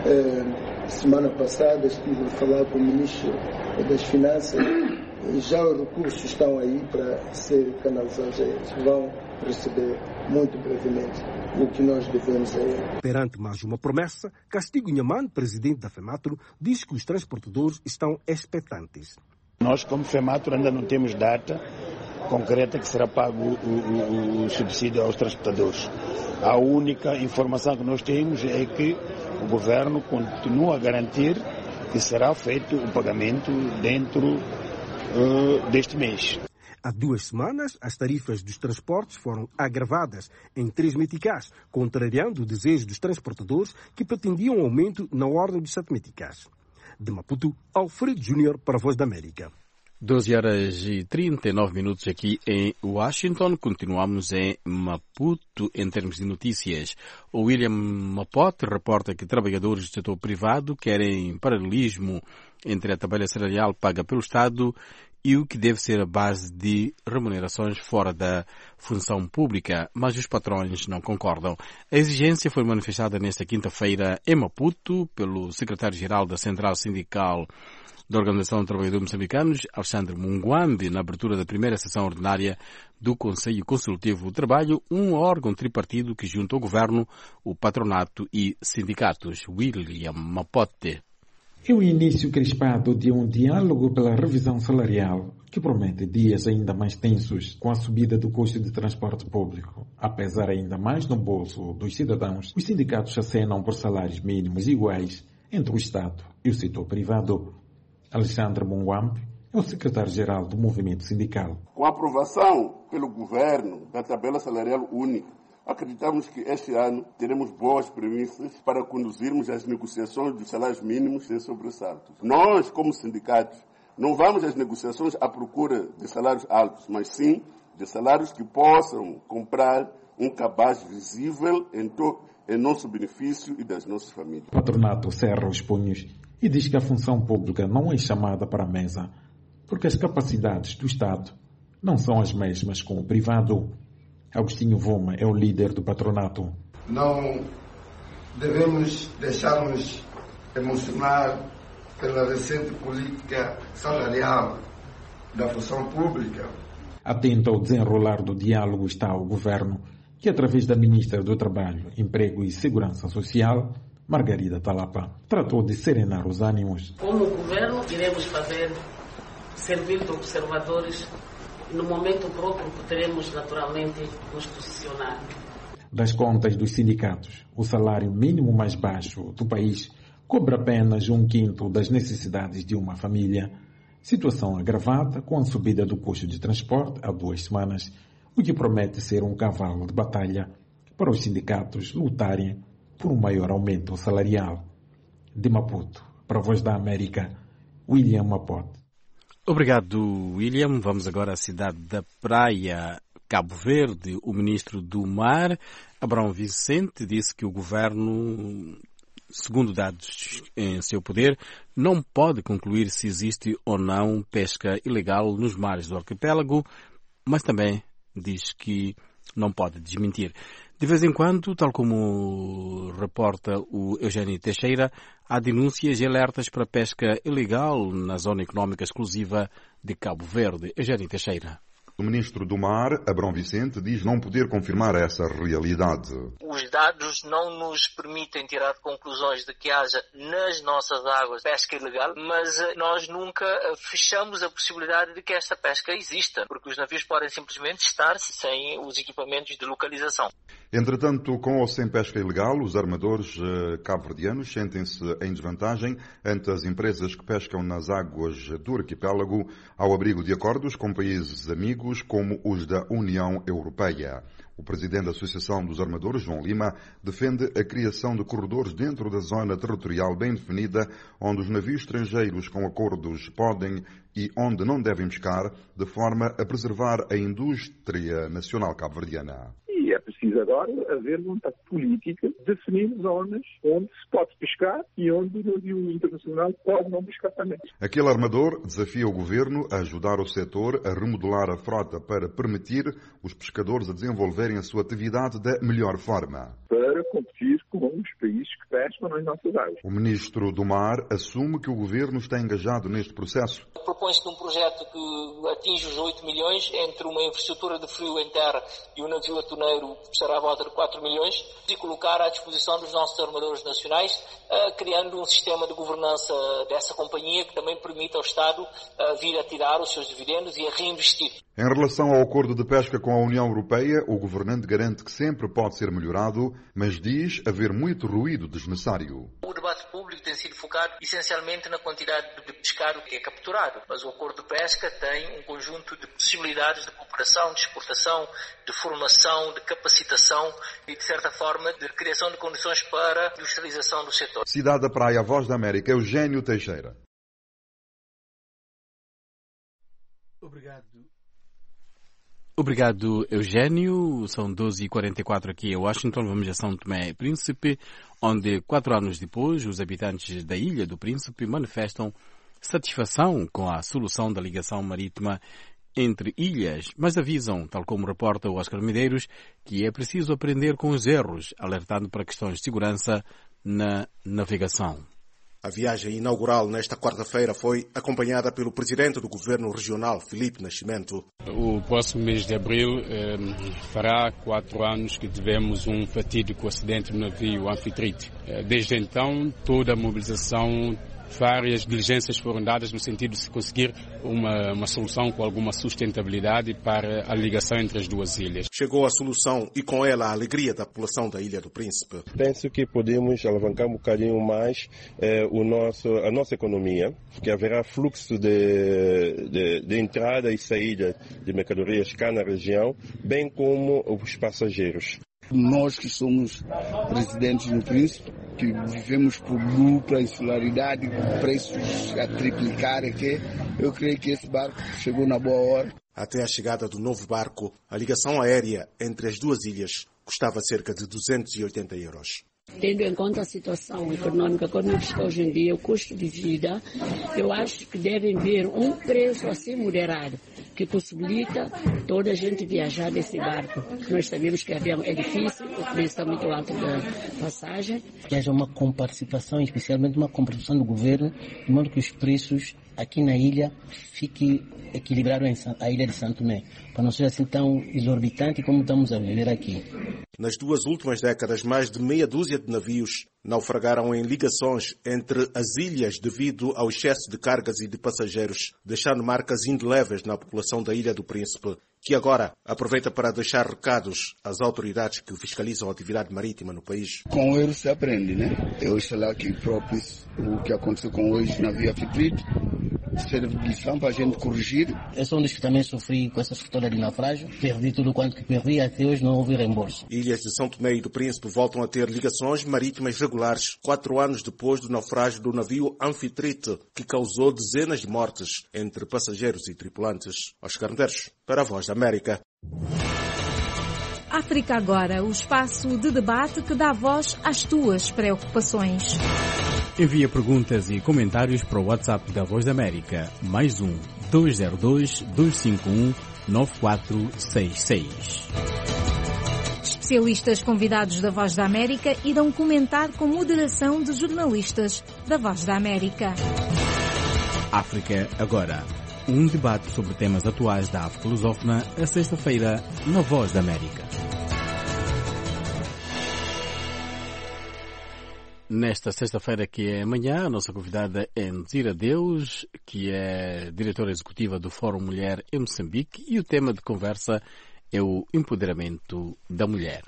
eh, semana passada estive a falar com o Ministro das Finanças, já os recursos estão aí para ser canalizados a eles. Vão receber muito brevemente o que nós devemos a ele. Perante mais uma promessa, Castigo Inhaman, presidente da FEMATRO, diz que os transportadores estão expectantes. Nós, como FEMATRO, ainda não temos data concreta que será pago o, o, o subsídio aos transportadores. A única informação que nós temos é que o governo continua a garantir que será feito o pagamento dentro uh, deste mês. Há duas semanas, as tarifas dos transportes foram agravadas em três meticais, contrariando o desejo dos transportadores que pretendiam um aumento na ordem dos sete meticais. De Maputo, Alfredo Júnior para a Voz da América. doze horas e trinta e nove minutos aqui em Washington. Continuamos em Maputo em termos de notícias. O William Mapote reporta que trabalhadores do setor privado querem paralelismo entre a tabela salarial paga pelo Estado e o que deve ser a base de remunerações fora da função pública, mas os patrões não concordam. A exigência foi manifestada nesta quinta-feira em Maputo pelo secretário-geral da Central Sindical da Organização de Trabalhadores Moçambicanos, Alexandre Munguambi, na abertura da primeira sessão ordinária do Conselho Consultivo do Trabalho, um órgão tripartido que junta o governo, o patronato e sindicatos. William Mapote. É o início crispado de um diálogo pela revisão salarial que promete dias ainda mais tensos com a subida do custo de transporte público. A pesar ainda mais no bolso dos cidadãos, os sindicatos acenam por salários mínimos iguais entre o Estado e o setor privado. Alexandre Munguampe é o secretário-geral do movimento sindical. Com a aprovação pelo governo da tabela salarial única, acreditamos que este ano teremos boas premissas para conduzirmos as negociações dos salários mínimos sem sobressaltos. Nós, como sindicatos, não vamos às negociações à procura de salários altos, mas sim de salários que possam comprar um cabaz visível em, to- em nosso benefício e das nossas famílias. O patronato cerra os punhos e diz que a função pública não é chamada para a mesa, porque as capacidades do Estado não são as mesmas com o privado. Agostinho Voma é o líder do patronato. Não devemos deixar-nos emocionar pela recente política salarial da função pública. Atento ao desenrolar do diálogo está o governo, que através da ministra do Trabalho, Emprego e Segurança Social, Margarida Talapa, tratou de serenar os ânimos. Como governo, iremos fazer, servir de observadores. No momento próprio, poderemos naturalmente nos posicionar. Das contas dos sindicatos, o salário mínimo mais baixo do país cobre apenas um quinto das necessidades de uma família. Situação agravada com a subida do custo de transporte há duas semanas, o que promete ser um cavalo de batalha para os sindicatos lutarem por um maior aumento salarial. De Maputo, para a Voz da América, William Mapote. Obrigado, William. Vamos agora à cidade da Praia, Cabo Verde. O ministro do Mar, Abrão Vicente, disse que o governo, segundo dados em seu poder, não pode concluir se existe ou não pesca ilegal nos mares do arquipélago, mas também diz que não pode desmentir. De vez em quando, tal como reporta o Eugênio Teixeira, há denúncias e alertas para pesca ilegal na zona económica exclusiva de Cabo Verde. Eugênio Teixeira. O ministro do Mar, Abrão Vicente, diz não poder confirmar essa realidade. Os dados não nos permitem tirar conclusões de que haja nas nossas águas pesca ilegal, mas nós nunca fechamos a possibilidade de que esta pesca exista, porque os navios podem simplesmente estar sem os equipamentos de localização. Entretanto, com ou sem pesca ilegal, os armadores eh, cabo-verdianos sentem-se em desvantagem ante as empresas que pescam nas águas do arquipélago ao abrigo de acordos com países amigos como os da União Europeia. O presidente da Associação dos Armadores, João Lima, defende a criação de corredores dentro da zona territorial bem definida, onde os navios estrangeiros com acordos podem e onde não devem pescar, de forma a preservar a indústria nacional cabo-verdiana. E é preciso agora haver vontade política de definir zonas onde se pode pescar e onde o navio internacional pode não pescar também. Aquele armador desafia o governo a ajudar o setor a remodelar a frota para permitir os pescadores a desenvolverem a sua atividade da melhor forma. Para competir com os países que pescam nas nossas águas. O ministro do Mar assume que o governo está engajado neste processo. Propõe-se um projeto que atinge os oito milhões entre uma infraestrutura de frio em terra e um navio atuneiro que estará à volta de quatro milhões e colocar à disposição dos nossos armadores nacionais, uh, criando um sistema de governança dessa companhia que também permita ao Estado uh, vir a tirar os seus dividendos e a reinvestir. Em relação ao acordo de pesca com a União Europeia, o governante garante que sempre pode ser melhorado, mas diz haver muito ruído desnecessário. O debate público tem sido focado essencialmente na quantidade de pescado que é capturado, mas o acordo de pesca tem um conjunto de possibilidades de cooperação, de exportação, de formação, de capacitação e, de certa forma, de criação de condições para a industrialização do setor. Cidade da Praia, Voz da América, Eugênio Teixeira. Obrigado. Obrigado, Eugênio. São doze e quarenta e quatro aqui em Washington. Vamos a São Tomé e Príncipe, onde, quatro anos depois, os habitantes da Ilha do Príncipe manifestam satisfação com a solução da ligação marítima entre ilhas, mas avisam, tal como reporta o Oscar Medeiros, que é preciso aprender com os erros, alertando para questões de segurança na navegação. A viagem inaugural nesta quarta-feira foi acompanhada pelo presidente do governo regional, Filipe Nascimento. O próximo mês de abril eh, fará quatro anos que tivemos um fatídico acidente no navio Anfitrite. Eh, desde então, toda a mobilização várias diligências foram dadas no sentido de se conseguir uma, uma solução com alguma sustentabilidade para a ligação entre as duas ilhas. Chegou a solução e com ela a alegria da população da Ilha do Príncipe. Penso que podemos alavancar um bocadinho mais eh, o nosso, a nossa economia, porque haverá fluxo de, de, de entrada e saída de mercadorias cá na região, bem como os passageiros. Nós que somos residentes no Príncipe, que vivemos por dupla insularidade, preços a triplicar aqui, eu creio que esse barco chegou na boa hora. Até a chegada do novo barco, a ligação aérea entre as duas ilhas custava cerca de duzentos e oitenta euros. Tendo em conta a situação econômica como está hoje em dia, o custo de vida, eu acho que devem ver um preço assim moderado, que possibilita toda a gente viajar desse barco. Nós sabemos que avião é difícil, o preço está muito alto da passagem. Que haja uma comparticipação, especialmente uma comparticipação do governo, de modo que os preços aqui na ilha fiquem equilibrados a ilha de Santo Tomé, para não ser assim tão exorbitante como estamos a viver aqui. Nas duas últimas décadas, mais de meia dúzia de navios naufragaram em ligações entre as ilhas devido ao excesso de cargas e de passageiros, deixando marcas indeléveis na população da Ilha do Príncipe, que agora aproveita para deixar recados às autoridades que fiscalizam a atividade marítima no país. Com o erro se aprende, né? Eu sei lá que próprio o que aconteceu com hoje na Via Fitrito serve de lição para a gente corrigir. Eu sou um dos que também sofri com essa história de naufrágio. Perdi tudo quanto que perdi, até hoje não houve reembolso. Ilhas de São Tomé e do Príncipe voltam a ter ligações marítimas regulares, quatro anos depois do naufrágio do navio Anfitrite, que causou dezenas de mortes entre passageiros e tripulantes. Oscar Medeiros, para a Voz da América. África Agora, o espaço de debate que dá voz às tuas preocupações. Envia perguntas e comentários para o WhatsApp da Voz da América, mais um dois zero dois, dois cinco um, nove quatro seis seis. Especialistas convidados da Voz da América irão comentar com moderação de jornalistas da Voz da América. África Agora, um debate sobre temas atuais da África lusófona, a sexta-feira, na Voz da América. Nesta sexta-feira, que é amanhã, a nossa convidada é Nzira Deus, que é diretora executiva do Fórum Mulher em Moçambique, e o tema de conversa é o empoderamento da mulher.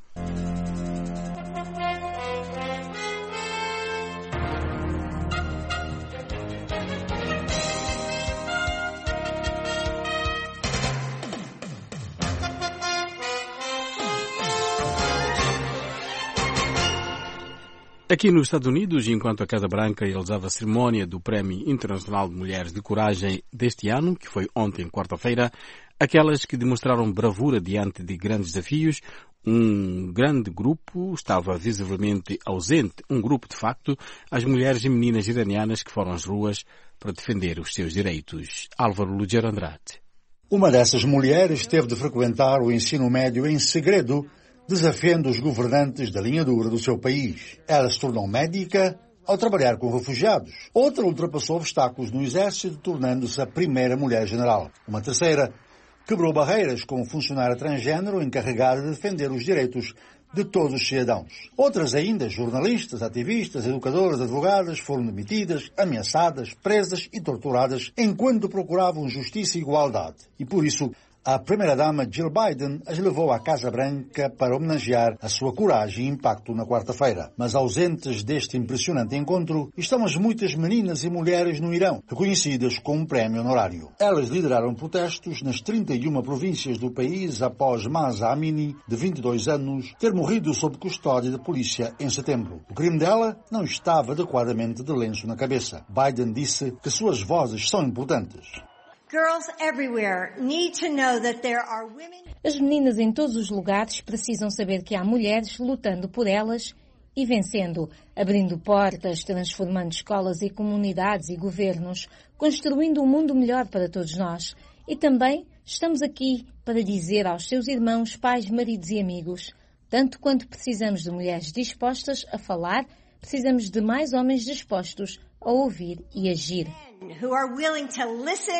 Aqui nos Estados Unidos, enquanto a Casa Branca realizava a cerimónia do Prémio Internacional de Mulheres de Coragem deste ano, que foi ontem, quarta-feira, aquelas que demonstraram bravura diante de grandes desafios, um grande grupo estava visivelmente ausente, um grupo de facto, as mulheres e meninas iranianas que foram às ruas para defender os seus direitos. Álvaro Lugero Andrade. Uma dessas mulheres teve de frequentar o ensino médio em segredo, desafiando os governantes da linha dura do seu país. Ela se tornou médica ao trabalhar com refugiados. Outra ultrapassou obstáculos no exército, tornando-se a primeira mulher general. Uma terceira quebrou barreiras com um funcionário transgênero encarregado de defender os direitos de todos os cidadãos. Outras ainda, jornalistas, ativistas, educadoras, advogadas, foram demitidas, ameaçadas, presas e torturadas enquanto procuravam justiça e igualdade. E por isso, a primeira-dama Jill Biden as levou à Casa Branca para homenagear a sua coragem e impacto na quarta-feira. Mas ausentes deste impressionante encontro estão as muitas meninas e mulheres no Irão, reconhecidas com um prémio honorário. Elas lideraram protestos nas trinta e uma províncias do país após Mahsa Amini, de vinte e dois anos, ter morrido sob custódia da polícia em setembro. O crime dela não estava adequadamente de lenço na cabeça. Biden disse que suas vozes são importantes. As meninas em todos os lugares precisam saber que há mulheres lutando por elas e vencendo, abrindo portas, transformando escolas e comunidades e governos, construindo um mundo melhor para todos nós. E também estamos aqui para dizer aos seus irmãos, pais, maridos e amigos, tanto quanto precisamos de mulheres dispostas a falar, precisamos de mais homens dispostos a ouvir e agir.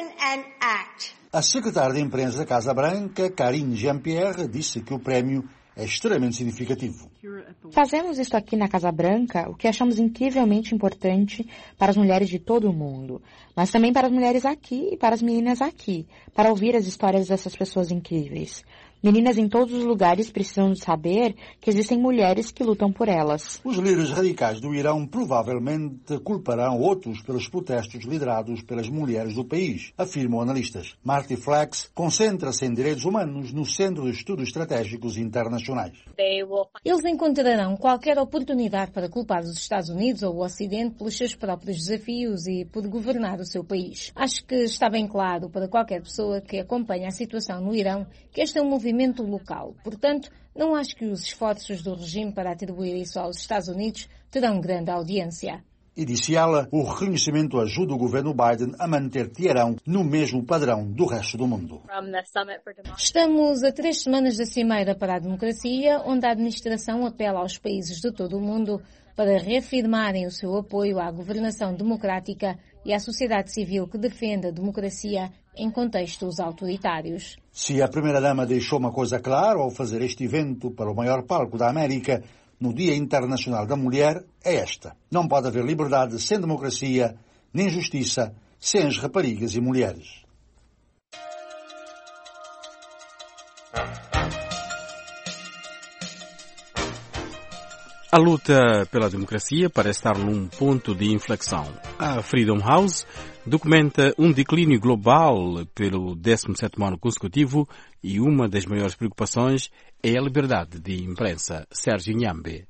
A secretária de imprensa da Casa Branca, Karine Jean-Pierre, disse que o prémio é extremamente significativo. Fazemos isto aqui na Casa Branca, o que achamos incrivelmente importante para as mulheres de todo o mundo, mas também para as mulheres aqui e para as meninas aqui, para ouvir as histórias dessas pessoas incríveis. Meninas em todos os lugares precisam saber que existem mulheres que lutam por elas. Os líderes radicais do Irão provavelmente culparão outros pelos protestos liderados pelas mulheres do país, afirmam analistas. Marty Flex concentra-se em direitos humanos no Centro de Estudos Estratégicos Internacionais. Eles encontrarão qualquer oportunidade para culpar os Estados Unidos ou o Ocidente pelos seus próprios desafios e por governar o seu país. Acho que está bem claro para qualquer pessoa que acompanha a situação no Irão que este é um movimento local. Portanto, não acho que os esforços do regime para atribuir isso aos Estados Unidos terão grande audiência. E disse ela, o reconhecimento ajuda o governo Biden a manter Teherão no mesmo padrão do resto do mundo. Estamos a três semanas da Cimeira para a Democracia, onde a administração apela aos países de todo o mundo para reafirmarem o seu apoio à governação democrática e à sociedade civil que defende a democracia em contextos autoritários. Se a primeira-dama deixou uma coisa clara ao fazer este evento para o maior palco da América, no Dia Internacional da Mulher, é esta. Não pode haver liberdade sem democracia, nem justiça sem as raparigas e mulheres. A luta pela democracia parece estar num ponto de inflexão. A Freedom House documenta um declínio global pelo décimo sétimo ano consecutivo e uma das maiores preocupações é a liberdade de imprensa. Sérgio Nhambe.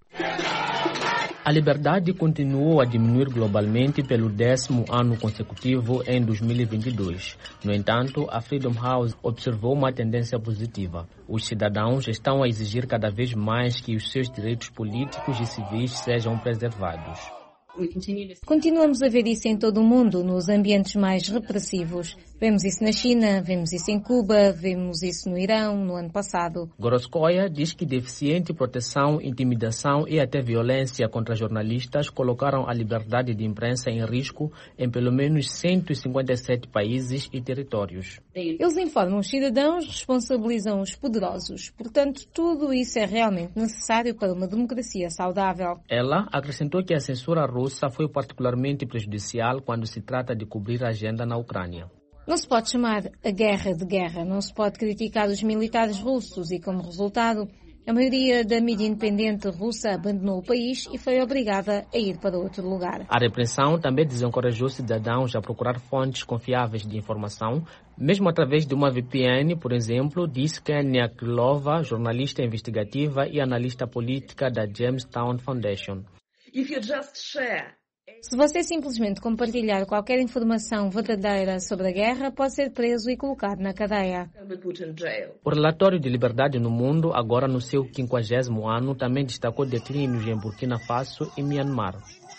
A liberdade continuou a diminuir globalmente pelo décimo ano consecutivo em dois mil e vinte e dois. No entanto, a Freedom House observou uma tendência positiva. Os cidadãos estão a exigir cada vez mais que os seus direitos políticos e civis sejam preservados. Continuamos a ver isso em todo o mundo, nos ambientes mais repressivos. Vemos isso na China, vemos isso em Cuba, vemos isso no Irão, no ano passado. Goroskoia diz que deficiente proteção, intimidação e até violência contra jornalistas colocaram a liberdade de imprensa em risco em pelo menos cento e cinquenta e sete países e territórios. Eles informam os cidadãos, responsabilizam os poderosos. Portanto, tudo isso é realmente necessário para uma democracia saudável. Ela acrescentou que a censura russa foi particularmente prejudicial quando se trata de cobrir a agenda na Ucrânia. Não se pode chamar a guerra de guerra, não se pode criticar os militares russos e, como resultado, a maioria da mídia independente russa abandonou o país e foi obrigada a ir para outro lugar. A repressão também desencorajou cidadãos a procurar fontes confiáveis de informação, mesmo através de uma V P N, por exemplo, disse Kenya Krylova, jornalista investigativa e analista política da Jamestown Foundation. If you just share Se você simplesmente compartilhar qualquer informação verdadeira sobre a guerra, pode ser preso e colocado na cadeia. O relatório de liberdade no mundo, agora no seu quinquagésimo ano, também destacou declínios em Burkina Faso e Myanmar.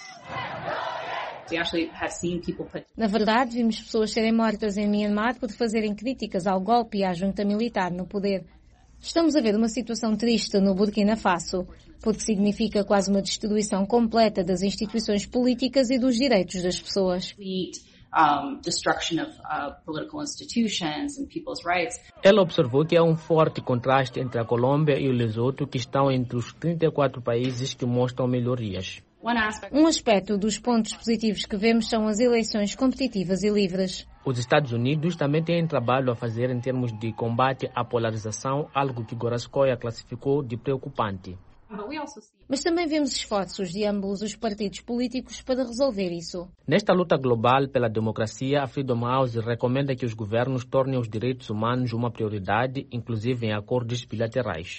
Na verdade, vimos pessoas serem mortas em Myanmar por fazerem críticas ao golpe e à junta militar no poder. Estamos a ver uma situação triste no Burkina Faso, porque significa quase uma destruição completa das instituições políticas e dos direitos das pessoas. Ela observou que há um forte contraste entre a Colômbia e o Lesoto, que estão entre os trinta e quatro países que mostram melhorias. Um aspecto dos pontos positivos que vemos são as eleições competitivas e livres. Os Estados Unidos também têm trabalho a fazer em termos de combate à polarização, algo que Goroskoia classificou de preocupante. Mas também vemos esforços de ambos os partidos políticos para resolver isso. Nesta luta global pela democracia, a Freedom House recomenda que os governos tornem os direitos humanos uma prioridade, inclusive em acordos bilaterais.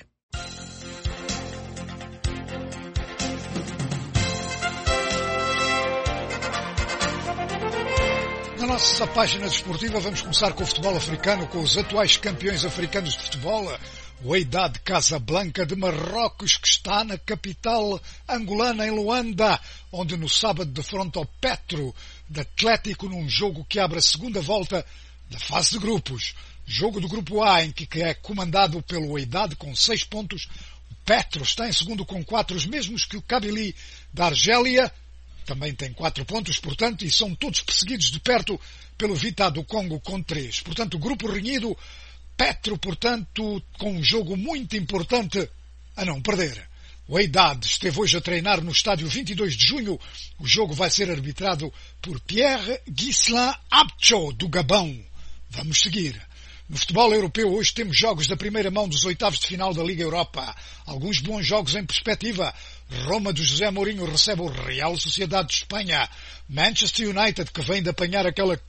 Na nossa página desportiva vamos começar com o futebol africano, com os atuais campeões africanos de futebol, o Wydad Casablanca de Marrocos, que está na capital angolana, em Luanda, onde no sábado defronta o Petro de Atlético num jogo que abre a segunda volta da fase de grupos. Jogo do grupo A, em que é comandado pelo Wydad com seis pontos. O Petro está em segundo com quatro, os mesmos que o Kabylie da Argélia. Também tem quatro pontos, portanto, e são todos perseguidos de perto pelo Vita do Congo com três. Portanto, grupo renhido Petro, portanto, com um jogo muito importante a não perder. O Eidad esteve hoje a treinar no estádio vinte e dois de junho. O jogo vai ser arbitrado por Pierre Ghislain Abcho, do Gabão. Vamos seguir. No futebol europeu, hoje temos jogos da primeira mão dos oitavos de final da Liga Europa. Alguns bons jogos em perspectiva. Roma do José Mourinho recebe o Real Sociedade de Espanha. Manchester United, que vem de apanhar aquela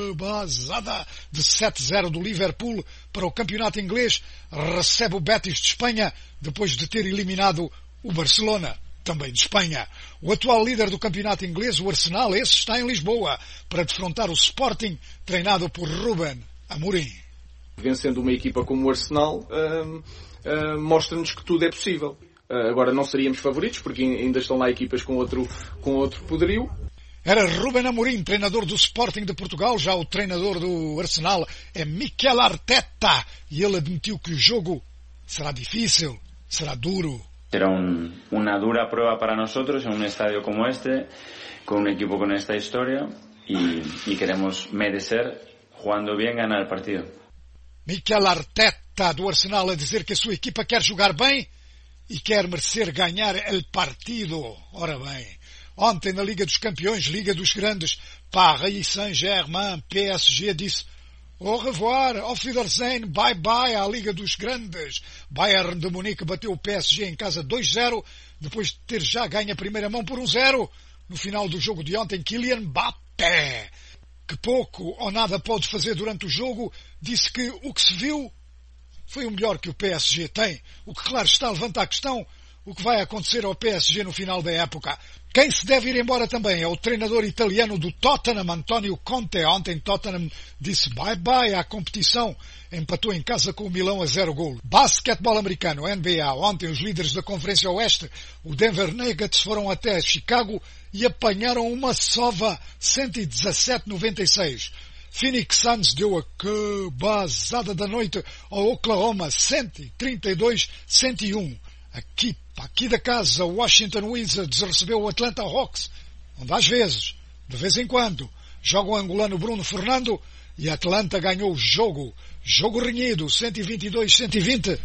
cabazada de sete a zero do Liverpool para o campeonato inglês, recebe o Betis de Espanha, depois de ter eliminado o Barcelona, também de Espanha. O atual líder do campeonato inglês, o Arsenal, esse está em Lisboa, para defrontar o Sporting, treinado por Ruben Amorim. Vencendo uma equipa como o Arsenal, hum, hum, mostra-nos que tudo é possível. Uh, agora não seríamos favoritos, porque ainda estão lá equipas com outro, com outro poderio. Era Ruben Amorim, treinador do Sporting de Portugal. Já o treinador do Arsenal é Mikel Arteta. E ele admitiu que o jogo será difícil, será duro. Será un, una dura prueba para nosotros en un estadio como este, con un equipo con esta historia, y, y queremos merecer, jugando bien, ganar el partido. Mikel Arteta, do Arsenal, a dizer que a sua equipa quer jogar bem e quer merecer ganhar el partido. Ora bem, ontem na Liga dos Campeões, Liga dos Grandes, Paris Saint-Germain, P S G disse au revoir, auf Wiedersehen, bye bye à Liga dos Grandes. Bayern de Munique bateu o P S G em casa dois a zero, depois de ter já ganho a primeira mão por um zero. No final do jogo de ontem, Kylian Mbappé, que pouco ou nada pode fazer durante o jogo, disse que o que se viu foi o melhor que o P S G tem. O que, claro, está a levantar a questão, o que vai acontecer ao P S G no final da época. Quem se deve ir embora também é o treinador italiano do Tottenham, Antonio Conte. Ontem Tottenham disse bye-bye à competição. Empatou em casa com o Milão a zero gol. Basquetebol americano, N B A. Ontem os líderes da Conferência Oeste, o Denver Nuggets, foram até Chicago e apanharam uma sova cento e dezassete a noventa e seis. Phoenix Suns deu a cabazada da noite ao Oklahoma, cento e trinta e dois a cento e um. Aqui, aqui da casa, o Washington Wizards recebeu o Atlanta Hawks, onde às vezes, de vez em quando, joga o angolano Bruno Fernando e Atlanta ganhou o jogo. Jogo renhido, cento e vinte e dois a cento e vinte.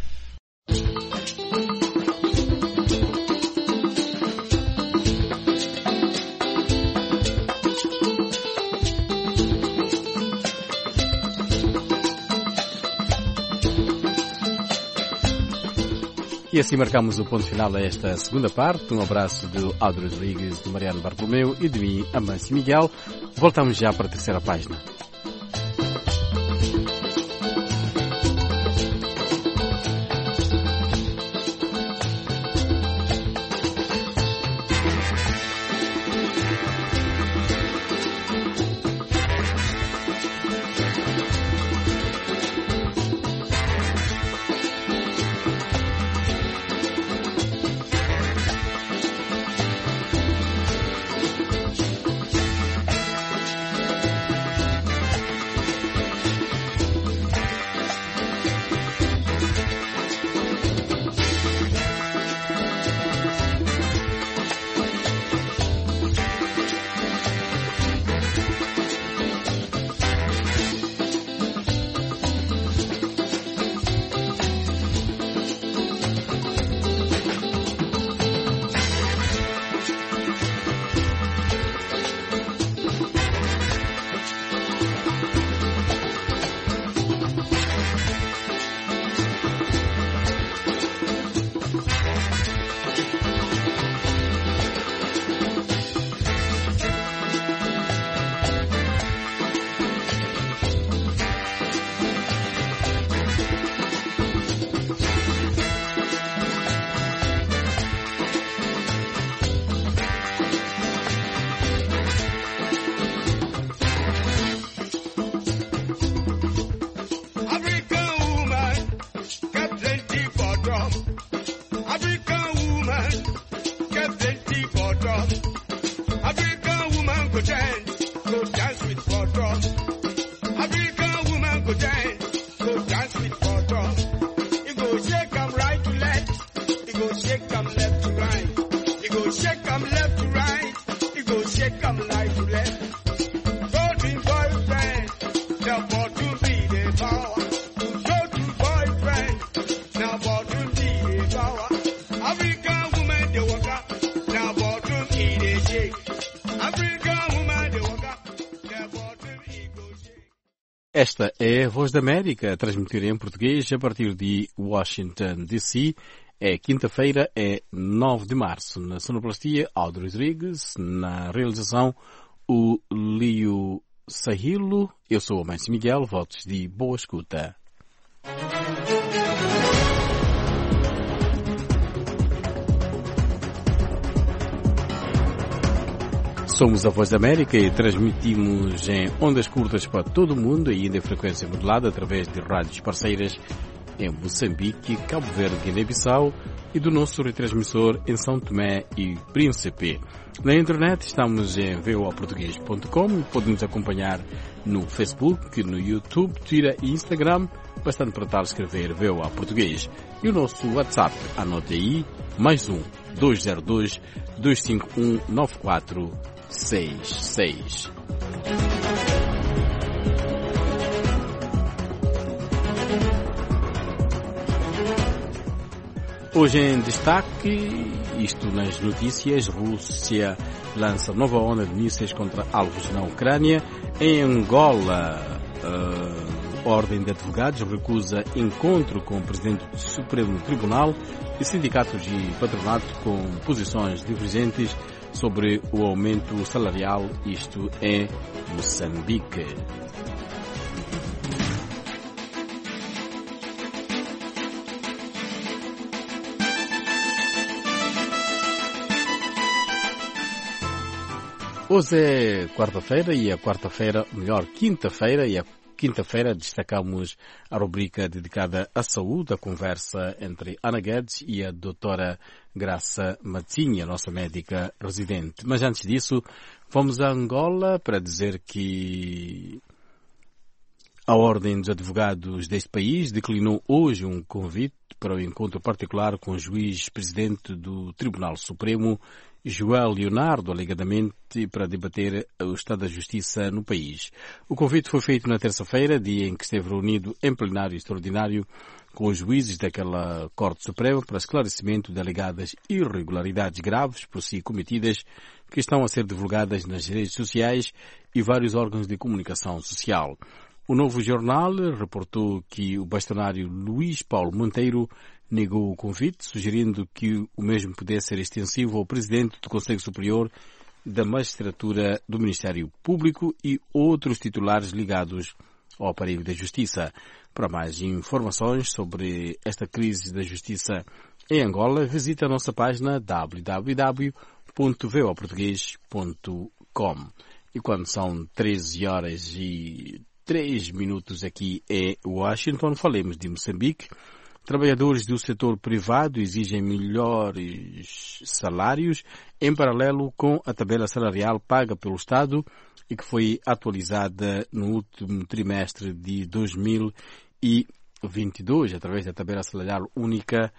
E assim marcamos o ponto final a esta segunda parte. Um abraço do Aldo Rodrigues, do Mariano Bartolomeu e de mim, Amâncio Miguel. Voltamos já para a terceira página. Esta é a Voz da América, a transmitir em português a partir de Washington, D C. É quinta-feira, é nove de março. Na sonoplastia, Aldo Rodrigues. Na realização, o Lio Sahilo. Eu sou o Márcio Miguel. Votos de boa escuta. Somos a Voz da América e transmitimos em ondas curtas para todo o mundo e ainda em frequência modulada através de rádios parceiras em Moçambique, Cabo Verde, Guiné-Bissau e do nosso retransmissor em São Tomé e Príncipe. Na internet estamos em v o a português ponto com e podemos acompanhar no Facebook, no YouTube, Twitter e Instagram, bastante para tal escrever V O A Português. E o nosso WhatsApp, anote aí, mais um, dois zero dois, dois cinco um, nove quatro seis seis. Hoje em destaque, isto nas notícias, Rússia lança nova onda de mísseis contra alvos na Ucrânia. Em Angola, a Ordem de Advogados recusa encontro com o Presidente do Supremo Tribunal e sindicatos e patronato com posições divergentes sobre o aumento salarial, isto em Moçambique. Hoje é quarta-feira e a quarta-feira, melhor, quinta-feira, e a quinta-feira destacamos a rubrica dedicada à saúde, a conversa entre Ana Guedes e a doutora Graça Matinha, nossa médica residente. Mas antes disso, vamos a Angola para dizer que a Ordem dos Advogados deste país declinou hoje um convite para o encontro particular com o juiz-presidente do Tribunal Supremo, João Leonardo, alegadamente para debater o estado da justiça no país. O convite foi feito na terça-feira, dia em que esteve reunido em plenário extraordinário com os juízes daquela Corte Suprema para esclarecimento de alegadas irregularidades graves por si cometidas que estão a ser divulgadas nas redes sociais e vários órgãos de comunicação social. O Novo Jornal reportou que o bastonário Luís Paulo Monteiro negou o convite, sugerindo que o mesmo pudesse ser extensivo ao presidente do Conselho Superior da Magistratura do Ministério Público e outros titulares ligados ao aparelho da Justiça. Para mais informações sobre esta crise da Justiça em Angola, visite a nossa página w w w ponto v o a português ponto com. E quando são treze horas e três minutos aqui em Washington, falemos de Moçambique. Trabalhadores do setor privado exigem melhores salários em paralelo com a tabela salarial paga pelo Estado e que foi atualizada no último trimestre de dois mil e vinte e dois, através da tabela salarial única,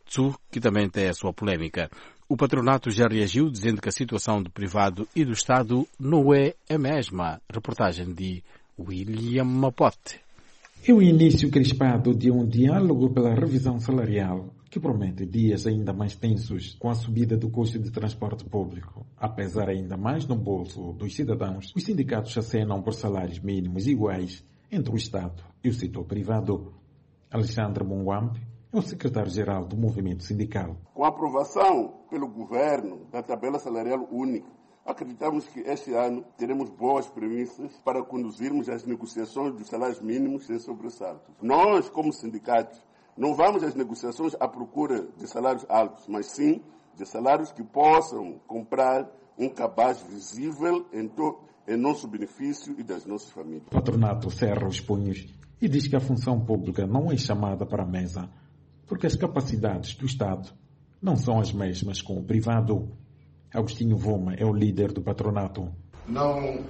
que também tem a sua polêmica. O patronato já reagiu dizendo que a situação do privado e do Estado não é a mesma. Reportagem de William Mapote. É o início crispado de um diálogo pela revisão salarial que promete dias ainda mais tensos com a subida do custo de transporte público. A pesar ainda mais no bolso dos cidadãos, os sindicatos acenam por salários mínimos iguais entre o Estado e o setor privado. Alexandre Munguampe é o secretário-geral do movimento sindical. Com a aprovação pelo governo da tabela salarial única, acreditamos que este ano teremos boas premissas para conduzirmos as negociações dos salários mínimos sem sobressaltos. Nós, como sindicatos, não vamos às negociações à procura de salários altos, mas sim de salários que possam comprar um cabaz visível em, to- em nosso benefício e das nossas famílias. O patronato cerra os punhos e diz que a função pública não é chamada para a mesa, porque as capacidades do Estado não são as mesmas com o privado. Agostinho Voma é o líder do patronato. Não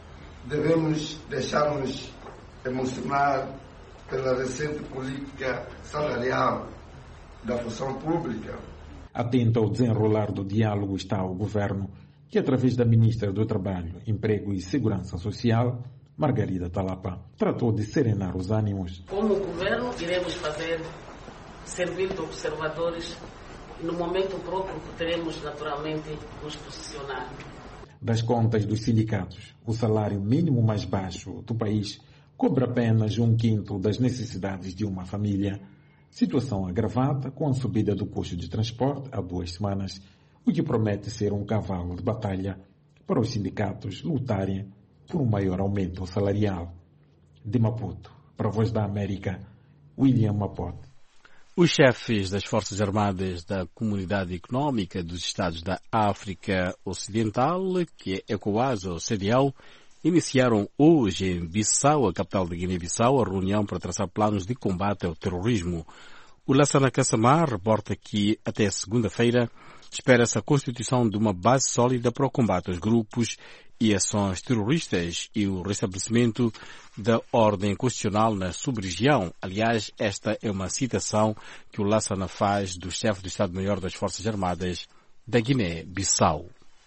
devemos deixar-nos emocionar pela recente política salarial da função pública. Atento ao desenrolar do diálogo está o governo, que através da ministra do Trabalho, Emprego e Segurança Social, Margarida Talapa, tratou de serenar os ânimos. Como governo, iremos fazer, servir de observadores. No momento próprio, teremos naturalmente nos posicionar. Das contas dos sindicatos, o salário mínimo mais baixo do país cobre apenas um quinto das necessidades de uma família. Situação agravada com a subida do custo de transporte há duas semanas, o que promete ser um cavalo de batalha para os sindicatos lutarem por um maior aumento salarial. De Maputo, para a Voz da América, William Mapote. Os chefes das Forças Armadas da Comunidade Económica dos Estados da África Ocidental, que é ECOWAS ou C D A O, iniciaram hoje em Bissau, a capital de Guiné-Bissau, a reunião para traçar planos de combate ao terrorismo. O Lassana Kassamar reporta que até segunda-feira espera-se a constituição de uma base sólida para o combate aos grupos e ações terroristas e o restabelecimento da ordem constitucional na sub-região. Aliás, esta é uma citação que o Lassana faz do chefe do Estado-Maior das Forças Armadas da Guiné-Bissau.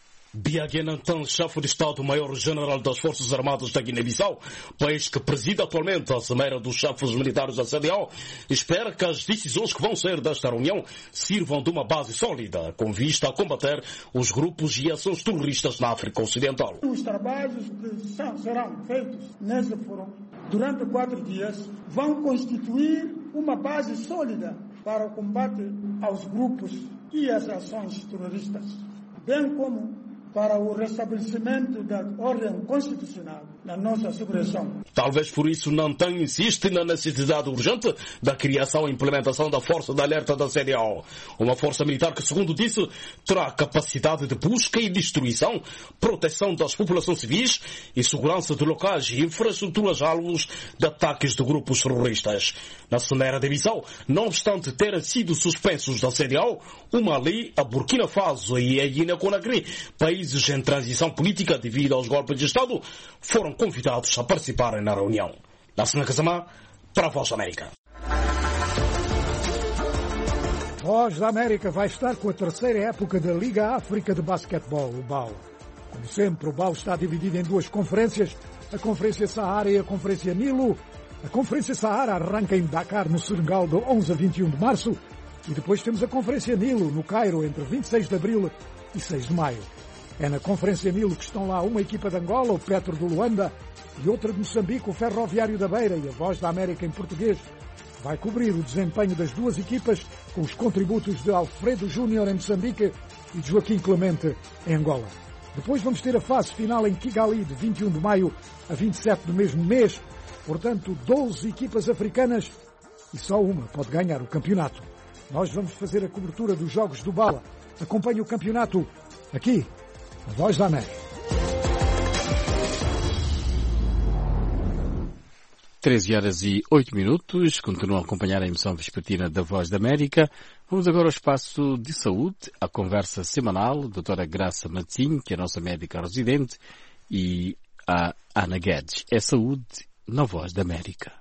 Biagué Nantan, chefe de Estado-Maior-General das Forças Armadas da Guiné-Bissau, país que preside atualmente a Cimeira dos Chefes Militares da C D A O, espera que as decisões que vão sair desta reunião sirvam de uma base sólida, com vista a combater os grupos e ações terroristas na África Ocidental. Os trabalhos que serão feitos nesse fórum durante quatro dias vão constituir uma base sólida para o combate aos grupos e às ações terroristas, bem como para o restabelecimento da ordem constitucional na nossa sub-região. Talvez por isso Nantan insiste na necessidade urgente da criação e implementação da Força de Alerta da C D A O. Uma força militar que, segundo disse, terá capacidade de busca e destruição, proteção das populações civis e segurança de locais e infraestruturas alvos de ataques de grupos terroristas. Na Cimeira de Bissau, não obstante terem sido suspensos da C D A O, o Mali, a Burkina Faso e a Guiné-Conakry, países em transição política devido aos golpes de Estado, foram convidados a participarem na reunião. Lassana Kassamar, para a Voz da América. Voz da América vai estar com a terceira época da Liga África de Basquetebol, o B A U. Como sempre, o B A U está dividido em duas conferências, a Conferência Sahara e a Conferência Nilo. A Conferência Sahara arranca em Dakar, no Senegal, de onze a vinte e um de março, e depois temos a Conferência Nilo, no Cairo, entre vinte e seis de abril e seis de maio. É na Conferência Nilo que estão lá uma equipa de Angola, o Petro do Luanda, e outra de Moçambique, o Ferroviário da Beira, e a Voz da América em português vai cobrir o desempenho das duas equipas com os contributos de Alfredo Júnior em Moçambique e de Joaquim Clemente em Angola. Depois vamos ter a fase final em Kigali, de vinte e um de maio a vinte e sete do mesmo mês, portanto doze equipas africanas e só uma pode ganhar o campeonato. Nós vamos fazer a cobertura dos Jogos do Bala. Acompanhe o campeonato aqui, a Voz da América. treze horas e oito minutos, continuam a acompanhar a emissão vespertina da Voz da América. Vamos agora ao espaço de saúde, a conversa semanal, a doutora Graça Matzinho, que é a nossa médica residente, e a Ana Guedes. É saúde na Voz da América.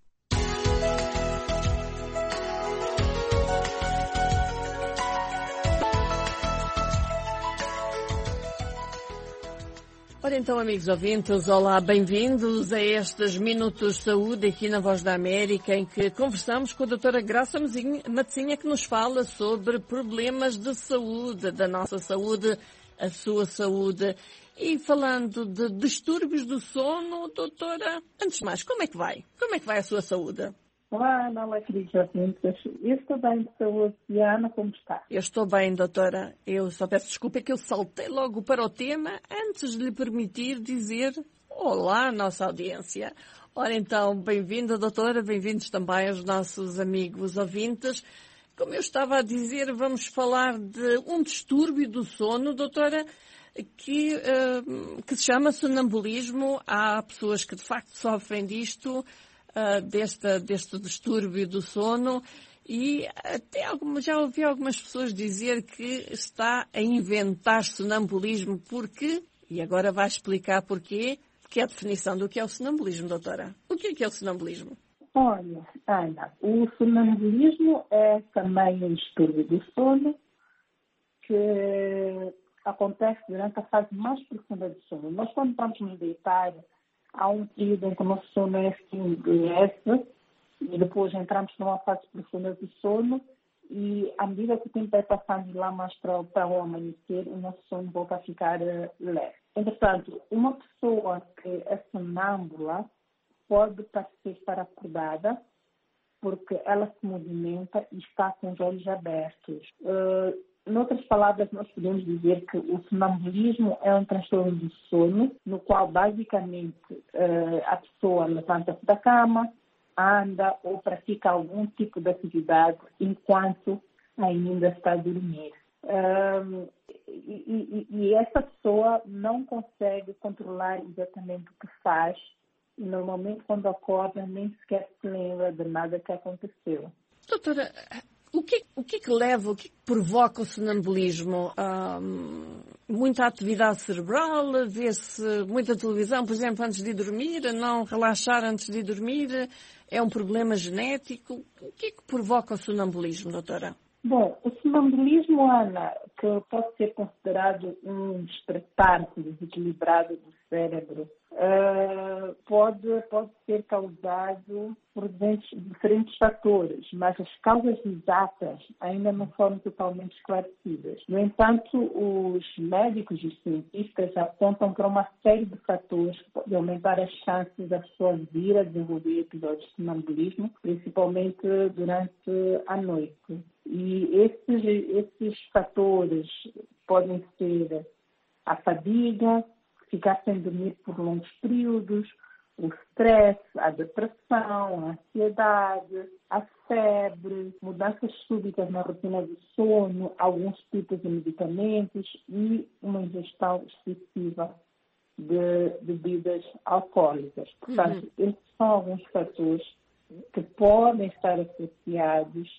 Ora então, amigos ouvintes, olá, bem-vindos a estes Minutos de Saúde aqui na Voz da América, em que conversamos com a doutora Graça Matzinha, que nos fala sobre problemas de saúde, da nossa saúde, a sua saúde. E falando de distúrbios do sono, doutora, antes de mais, como é que vai? Como é que vai a sua saúde? Olá, Ana, olá, queridos ouvintes. Eu estou bem de saúde. E a Ana, como está? Eu estou bem, doutora. Eu só peço desculpa, é que eu saltei logo para o tema antes de lhe permitir dizer olá à nossa audiência. Ora então, bem-vinda, doutora, bem-vindos também aos nossos amigos ouvintes. Como eu estava a dizer, vamos falar de um distúrbio do sono, doutora, que, uh, que se chama sonambulismo. Há pessoas que de facto sofrem disto, Uh, deste, deste distúrbio do sono, e até alguma, já ouvi algumas pessoas dizer que está a inventar sonambulismo porque, e agora vai explicar porquê, que é a definição do que é o sonambulismo, doutora. O que é que é o sonambulismo? Olha, Ana, o sonambulismo é também um distúrbio do sono que acontece durante a fase mais profunda do sono. Nós, quando vamos nos deitar, há um período em que o nosso sono é assim, leve, e depois entramos numa fase profunda de sono, e à medida que o tempo vai passando lá mais para, para o amanhecer, o nosso sono volta a ficar uh, leve. Entretanto, uma pessoa que é sonâmbula, pode parecer estar acordada, porque ela se movimenta e está com os olhos abertos. Uh, em outras palavras, nós podemos dizer que o sonambulismo é um transtorno do sono, no qual, basicamente, uh, a pessoa levanta-se da cama, anda ou pratica algum tipo de atividade enquanto ainda está a dormir. Um, e, e, e essa pessoa não consegue controlar exatamente o que faz e normalmente quando acorda nem sequer se lembra de nada que aconteceu. Doutora, o que, o que, que leva, o que, que provoca o sonambulismo? Um, muita atividade cerebral, vê-se muita televisão, por exemplo, antes de dormir, não relaxar antes de dormir, é um problema genético? O que é que provoca o sonambulismo, doutora? Bom, o sonambulismo, Ana, que pode ser considerado um despertar desequilibrado do cérebro, uh, pode, pode ser causado por diferentes fatores, mas as causas exatas ainda não foram totalmente esclarecidas. No entanto, os médicos e cientistas apontam para uma série de fatores que podem aumentar as chances da pessoa vir a desenvolver episódios de sonambulismo, principalmente durante a noite. E esses, esses fatores podem ser a fadiga, ficar sem dormir por longos períodos, o stress, a depressão, a ansiedade, a febre, mudanças súbitas na rotina do sono, alguns tipos de medicamentos e uma ingestão excessiva de bebidas alcoólicas. Portanto, uhum. esses são alguns fatores que podem estar associados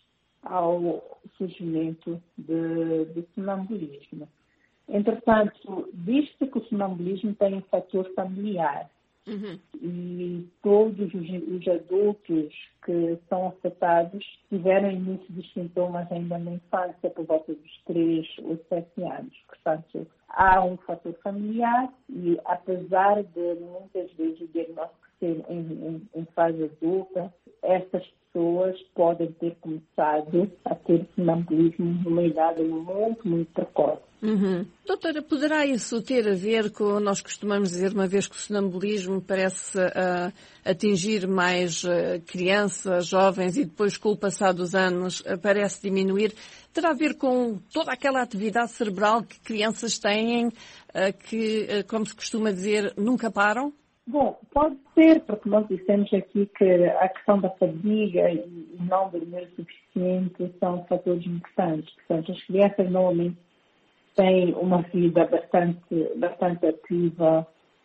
ao surgimento de, de sonambulismo. Entretanto, diz-se que o sonambulismo tem um fator familiar. Uhum. E todos os, os adultos que são afetados tiveram início dos sintomas ainda na infância, por volta dos três ou sete anos. Portanto, há um fator familiar e, apesar de muitas vezes o diagnóstico ser em, em, em fase adulta, essas pessoas podem ter começado a ter sonambulismo numa idade muito, muito precoce. Uhum. Doutora, poderá isso ter a ver com, nós costumamos dizer uma vez que o sonambulismo parece uh, atingir mais uh, crianças, jovens e depois com o passar dos anos uh, parece diminuir? Terá a ver com toda aquela atividade cerebral que crianças têm, uh, que, uh, como se costuma dizer, nunca param? Bom, pode ser, porque nós dissemos aqui que a questão da fadiga e não dormir o suficiente são fatores importantes. Portanto, as crianças normalmente têm uma vida bastante, bastante ativa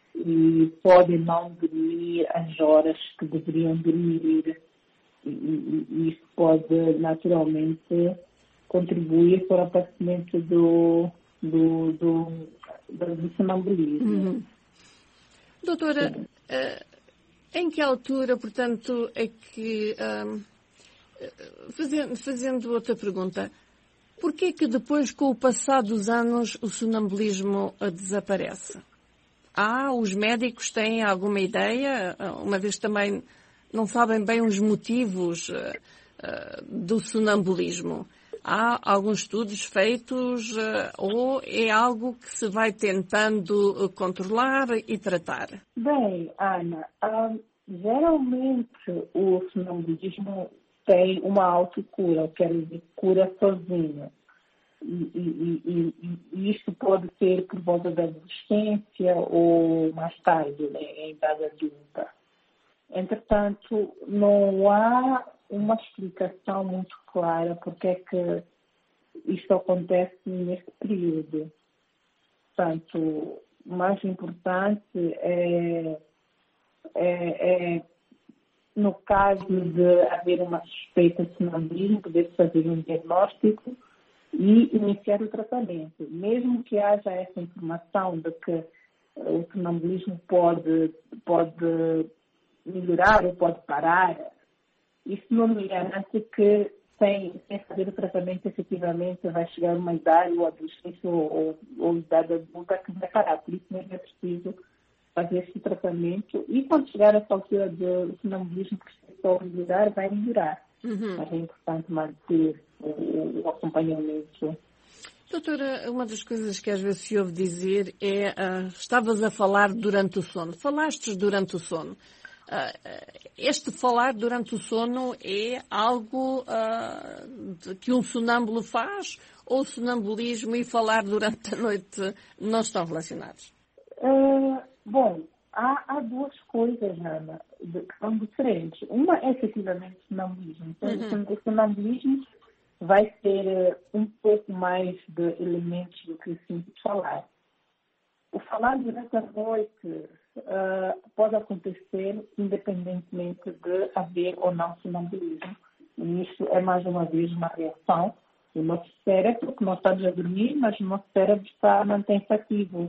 e podem não dormir as horas que deveriam dormir. E, e, e isso pode naturalmente contribuir para o aparecimento do, do, do, do, do sonambulismo. Uhum. Doutora, uh, em que altura, portanto, é que, uh, fazendo, fazendo outra pergunta, porquê que depois, com o passar dos anos, o sonambulismo uh, desaparece? Há, os médicos têm alguma ideia, uma vez também não sabem bem os motivos uh, uh, do sonambulismo. Há alguns estudos feitos uh, ou é algo que se vai tentando uh, controlar e tratar? Bem, Ana, um, geralmente o sonambulismo tem uma autocura, quer dizer, cura sozinho. E, e, e, e isto pode ser por volta da adolescência ou mais tarde, né, em idade adulta. Entretanto, não há uma explicação muito clara porque é que isto acontece neste período. Portanto, o mais importante é, é, é no caso de haver uma suspeita de sonambulismo, poder fazer um diagnóstico e iniciar o tratamento. Mesmo que haja essa informação de que o sonambulismo pode, pode melhorar ou pode parar, isso não me garante que sem, sem fazer o tratamento efetivamente vai chegar uma idade ou adolescência ou, ou, ou idade adulta que vai parar. Por isso mesmo é preciso fazer esse tratamento e quando chegar a essa altura do sonambulismo que está a melhorar, vai melhorar. Uhum. Mas é importante manter o, o acompanhamento. Doutora, uma das coisas que às vezes se ouve dizer é uh, estavas a falar durante o sono. Falaste durante o sono. este falar durante o sono é algo uh, que um sonâmbulo faz, ou o sonambulismo e falar durante a noite não estão relacionados? Uh, bom, há, há duas coisas, Ana, que são diferentes. Uma é efetivamente o sonambulismo. Então, uhum. O sonambulismo vai ter um pouco mais de elementos do que o simples falar. O falar durante a noite uh, pode acontecer independentemente de haver ou não sonambulismo. E isso é, mais uma vez, uma reação do nosso cérebro, que nós estamos a dormir, mas o nosso cérebro está mantém-se ativo.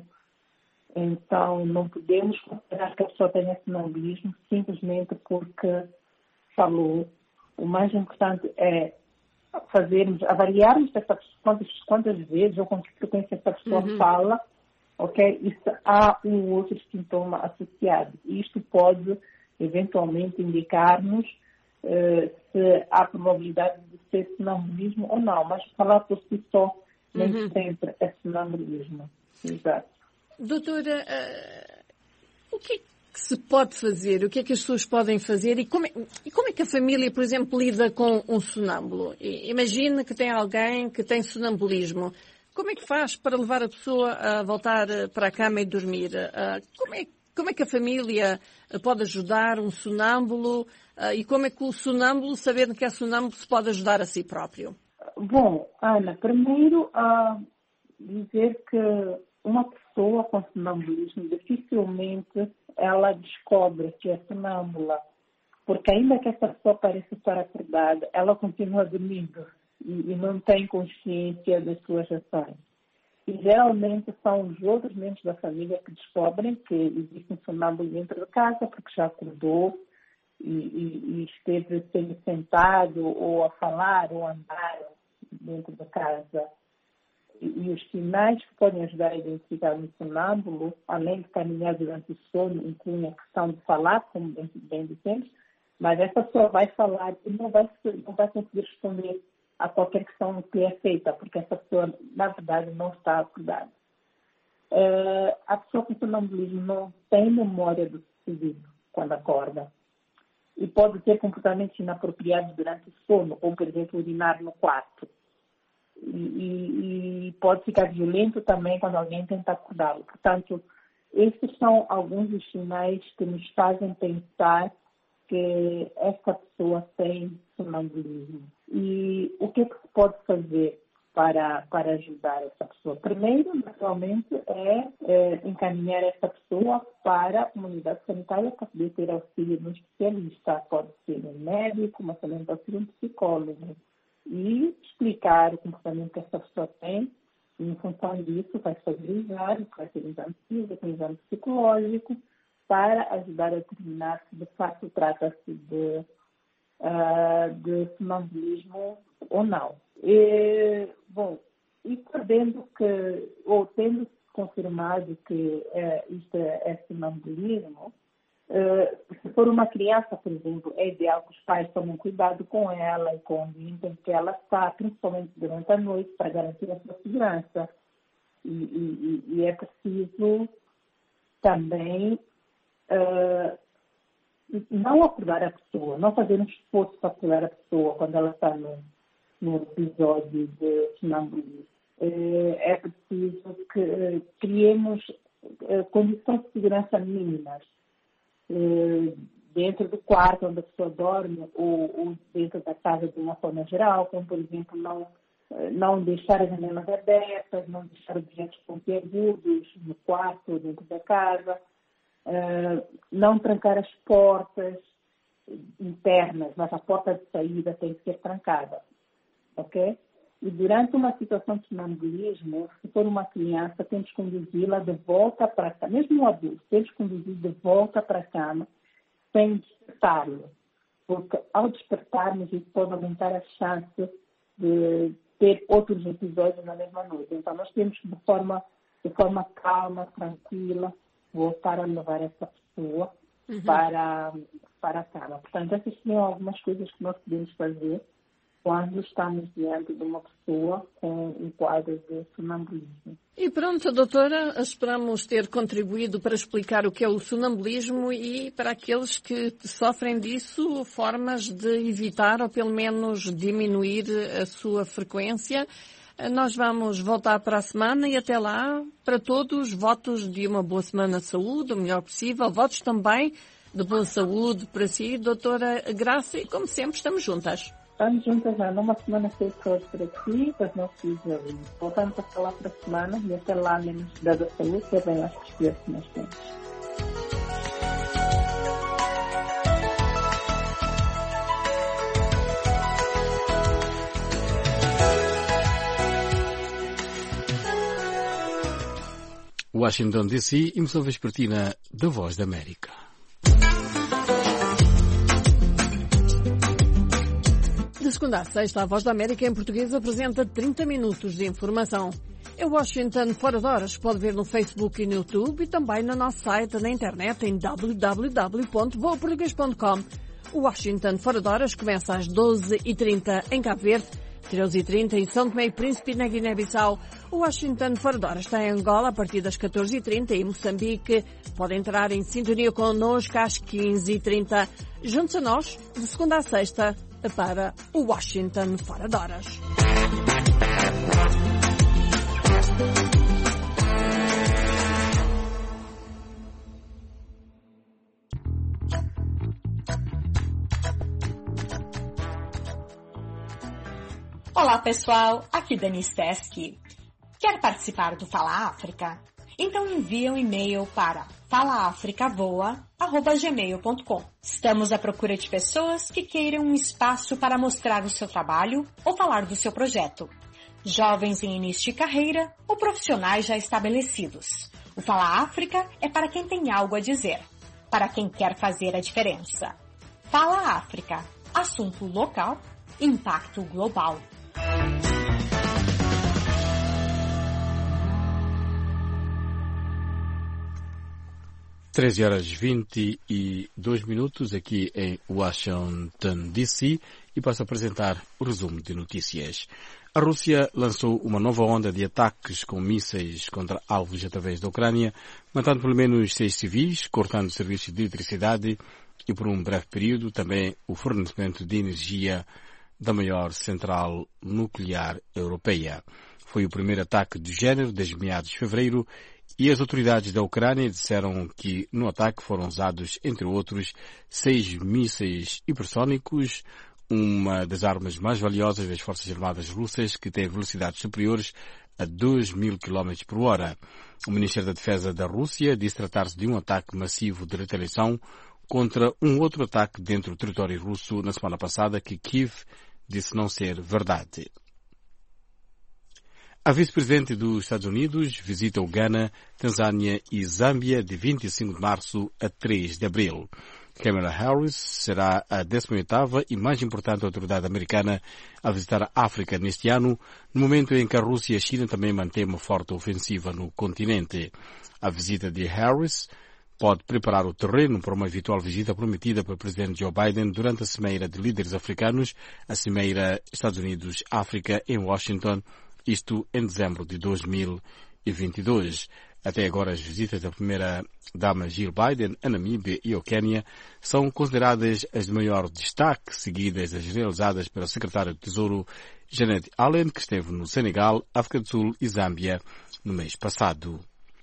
Então, não podemos considerar que a pessoa tenha sonambulismo simplesmente porque falou. O mais importante é fazermos, avaliarmos essa pessoa, quantas, quantas vezes ou com que frequência essa pessoa uhum. fala, ok? E se há um outro sintoma associado. Isto pode, eventualmente, indicar-nos uh, se há probabilidade de ser sonambulismo ou não. Mas falar por si só nem uhum. sempre é sonambulismo. Exato. Doutora, uh, o que é que se pode fazer? O que é que as pessoas podem fazer? E como é, e como é que a família, por exemplo, lida com um sonâmbulo? Imagina que tem alguém que tem sonambulismo. Como é que faz para levar a pessoa a voltar para a cama e dormir? Uh, como é, como é que a família pode ajudar um sonâmbulo? Uh, e como é que o sonâmbulo, sabendo que é sonâmbulo, se pode ajudar a si próprio? Bom, Ana, primeiro uh, dizer que uma pessoa com sonambulismo dificilmente ela descobre que é sonâmbula, porque ainda que essa pessoa pareça estar acordada, ela continua dormindo e, e não tem consciência das suas ações. E geralmente são os outros membros da família que descobrem que existe um sonâmbulo dentro de casa, porque já acordou e, e, e esteve sendo sentado ou a falar ou a andar dentro da casa. E, e os sinais que podem ajudar a identificar um sonâmbulo, além de caminhar durante o sono, incluem a questão de falar, como bem, bem dissemos, mas essa pessoa vai falar e não vai, não vai conseguir responder a qualquer questão que é feita, porque essa pessoa, na verdade, não está acordada. Uh, a pessoa com sonambulismo não tem memória do sucedido quando acorda e pode ter comportamentos inapropriados durante o sono, ou, por exemplo, urinar no quarto. E, e, e pode ficar violento também quando alguém tenta acordá-lo. Portanto, esses são alguns dos sinais que nos fazem pensar que essa pessoa tem sonambulismo. E o que é que se pode fazer para, para ajudar essa pessoa? Primeiro, naturalmente, é, é encaminhar essa pessoa para a comunidade sanitária para poder ter auxílio de um especialista. Pode ser um médico, mas também pode ser um psicólogo. E explicar o comportamento que essa pessoa tem. E, em função disso, vai fazer exame, vai ter exame físico, um exame psicológico, para ajudar a determinar se de facto trata-se de, uh, de sonambulismo ou não. E, bom, e sabendo que, ou tendo confirmado que uh, isto é, é sonambulismo, uh, se for uma criança, por exemplo, é ideal que os pais tomem cuidado com ela e com o ambiente em que ela está, principalmente durante a noite, para garantir a sua segurança. E, e, e é preciso também Uh, não acordar a pessoa, não fazer um esforço para acordar a pessoa quando ela está no, no episódio de sonambulismo. Uh, é preciso que uh, criemos uh, condições de segurança mínimas uh, dentro do quarto onde a pessoa dorme ou, ou dentro da casa de uma forma geral, como, por exemplo, não, uh, não deixar as janelas abertas, não deixar objetos pontiagudos no quarto ou dentro da casa. Uh, não trancar as portas internas, mas a porta de saída tem que ser trancada, ok? E durante uma situação de sonambulismo, se for uma criança, temos que conduzi-la de volta para a cama, mesmo um adulto, temos que conduzir de volta para a cama sem despertá-lo, porque ao despertarmos isso pode aumentar a chance de ter outros episódios na mesma noite. Então nós temos que de forma, de forma calma, tranquila, voltar a levar essa pessoa uhum. para, para a cama. Portanto, essas são algumas coisas que nós podemos fazer quando estamos diante de uma pessoa com um quadro de sonambulismo. E pronto, doutora, esperamos ter contribuído para explicar o que é o sonambulismo e para aqueles que sofrem disso, formas de evitar ou pelo menos diminuir a sua frequência. Nós vamos voltar para a semana e até lá, para todos, votos de uma boa semana de saúde, o melhor possível, votos também de boa saúde para si, doutora Graça, e como sempre estamos juntas. Estamos juntas já numa semana cheia de saúde para ti, para os nossos ouvintes. Voltamos a falar para a semana e até lá, menos da saúde, que é bem acho que escolher que nós temos. Washington D C, emissão vespertina da Voz da América. De segunda a sexta, a Voz da América em português apresenta trinta minutos de informação. É Washington Fora de Horas, pode ver no Facebook e no YouTube e também no nosso site na internet em w w w ponto voa português ponto com. O Washington Fora de Horas começa às doze e trinta em Cabo Verde, treze e trinta em São Tomé e Príncipe na Guiné-Bissau. O Washington Fora de Horas está em Angola a partir das catorze e trinta e em Moçambique. Pode entrar em sintonia connosco às quinze e trinta. Juntos a nós, de segunda a sexta, para o Washington Fora de Horas. Olá pessoal, aqui Dani Steski. Quer participar do Fala África? Então envie um e-mail para fala africa voa arroba gmail ponto com. Estamos à procura de pessoas que queiram um espaço para mostrar o seu trabalho ou falar do seu projeto. Jovens em início de carreira ou profissionais já estabelecidos. O Fala África é para quem tem algo a dizer, para quem quer fazer a diferença. Fala África, assunto local, impacto global. treze horas e vinte e dois minutos aqui em Washington D C e passo a apresentar o resumo de notícias. A Rússia lançou uma nova onda de ataques com mísseis contra alvos através da Ucrânia, matando pelo menos seis civis, cortando serviços de eletricidade e por um breve período também o fornecimento de energia da maior central nuclear europeia. Foi o primeiro ataque do género desde meados de fevereiro e as autoridades da Ucrânia disseram que no ataque foram usados, entre outros, seis mísseis hipersónicos, uma das armas mais valiosas das Forças Armadas Russas, que tem velocidades superiores a dois mil quilómetros por hora. O Ministério da Defesa da Rússia disse tratar-se de um ataque massivo de retaliação contra um outro ataque dentro do território russo na semana passada, que Kiev disse não ser verdade. A vice-presidente dos Estados Unidos visita o Ghana, Tanzânia e Zâmbia de vinte e cinco de março a três de abril. Kamala Harris será a décima oitava e mais importante autoridade americana a visitar a África neste ano, no momento em que a Rússia e a China também mantêm uma forte ofensiva no continente. A visita de Harris pode preparar o terreno para uma eventual visita prometida pelo presidente Joe Biden durante a Cimeira de Líderes Africanos, a Cimeira Estados Unidos-África em Washington, isto em dezembro de dois mil e vinte e dois. Até agora, as visitas da primeira-dama Jill Biden a Namíbia e ao Quênia são consideradas as de maior destaque, seguidas das realizadas pela secretária do Tesouro Janet Allen, que esteve no Senegal, África do Sul e Zâmbia no mês passado.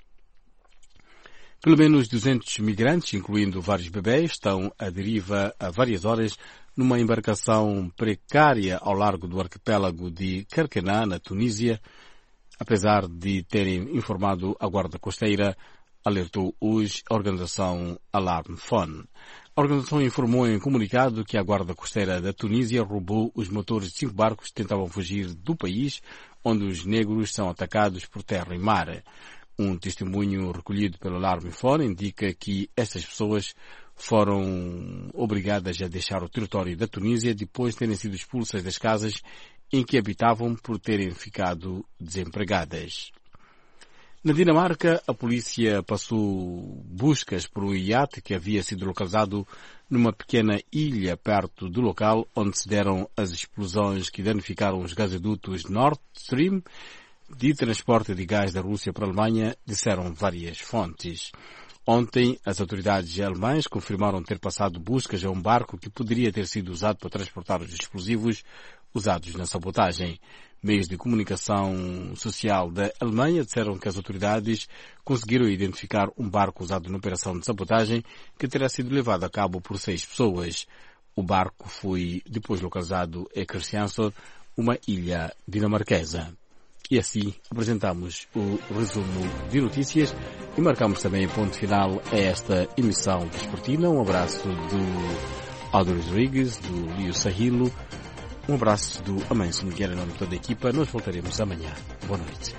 Pelo menos duzentos migrantes, incluindo vários bebés, estão à deriva há várias horas numa embarcação precária ao largo do arquipélago de Kerkená, na Tunísia, apesar de terem informado a Guarda Costeira, alertou hoje a organização Alarm Phone. A organização informou em comunicado que a Guarda Costeira da Tunísia roubou os motores de cinco barcos que tentavam fugir do país, onde os negros são atacados por terra e mar. Um testemunho recolhido pelo Alarm Phone indica que estas pessoas foram obrigadas a deixar o território da Tunísia depois de terem sido expulsas das casas em que habitavam por terem ficado desempregadas. Na Dinamarca, a polícia passou buscas por um iate que havia sido localizado numa pequena ilha perto do local onde se deram as explosões que danificaram os gasodutos Nord Stream, de transporte de gás da Rússia para a Alemanha, disseram várias fontes. Ontem, as autoridades alemãs confirmaram ter passado buscas a um barco que poderia ter sido usado para transportar os explosivos usados na sabotagem. Meios de comunicação social da Alemanha disseram que as autoridades conseguiram identificar um barco usado na operação de sabotagem que terá sido levado a cabo por seis pessoas. O barco foi depois localizado em Kristiansand, uma ilha dinamarquesa. E assim apresentamos o resumo de notícias e marcamos também ponto final a esta emissão vespertina. Um abraço do Aldo Rodrigues, do Lio Sahilo, um abraço do Amanso Nogueira, em nome de toda a equipa. Nós voltaremos amanhã. Boa noite.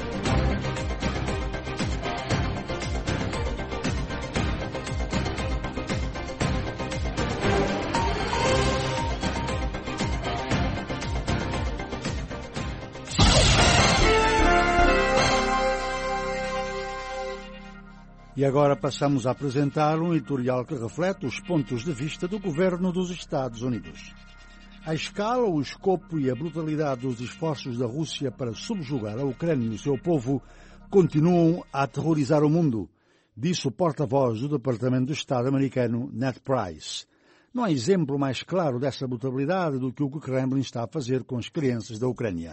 E agora passamos a apresentar um editorial que reflete os pontos de vista do governo dos Estados Unidos. A escala, o escopo e a brutalidade dos esforços da Rússia para subjugar a Ucrânia e o seu povo continuam a aterrorizar o mundo, disse o porta-voz do Departamento de Estado americano, Ned Price. Não há exemplo mais claro dessa brutalidade do que o que o Kremlin está a fazer com as crianças da Ucrânia.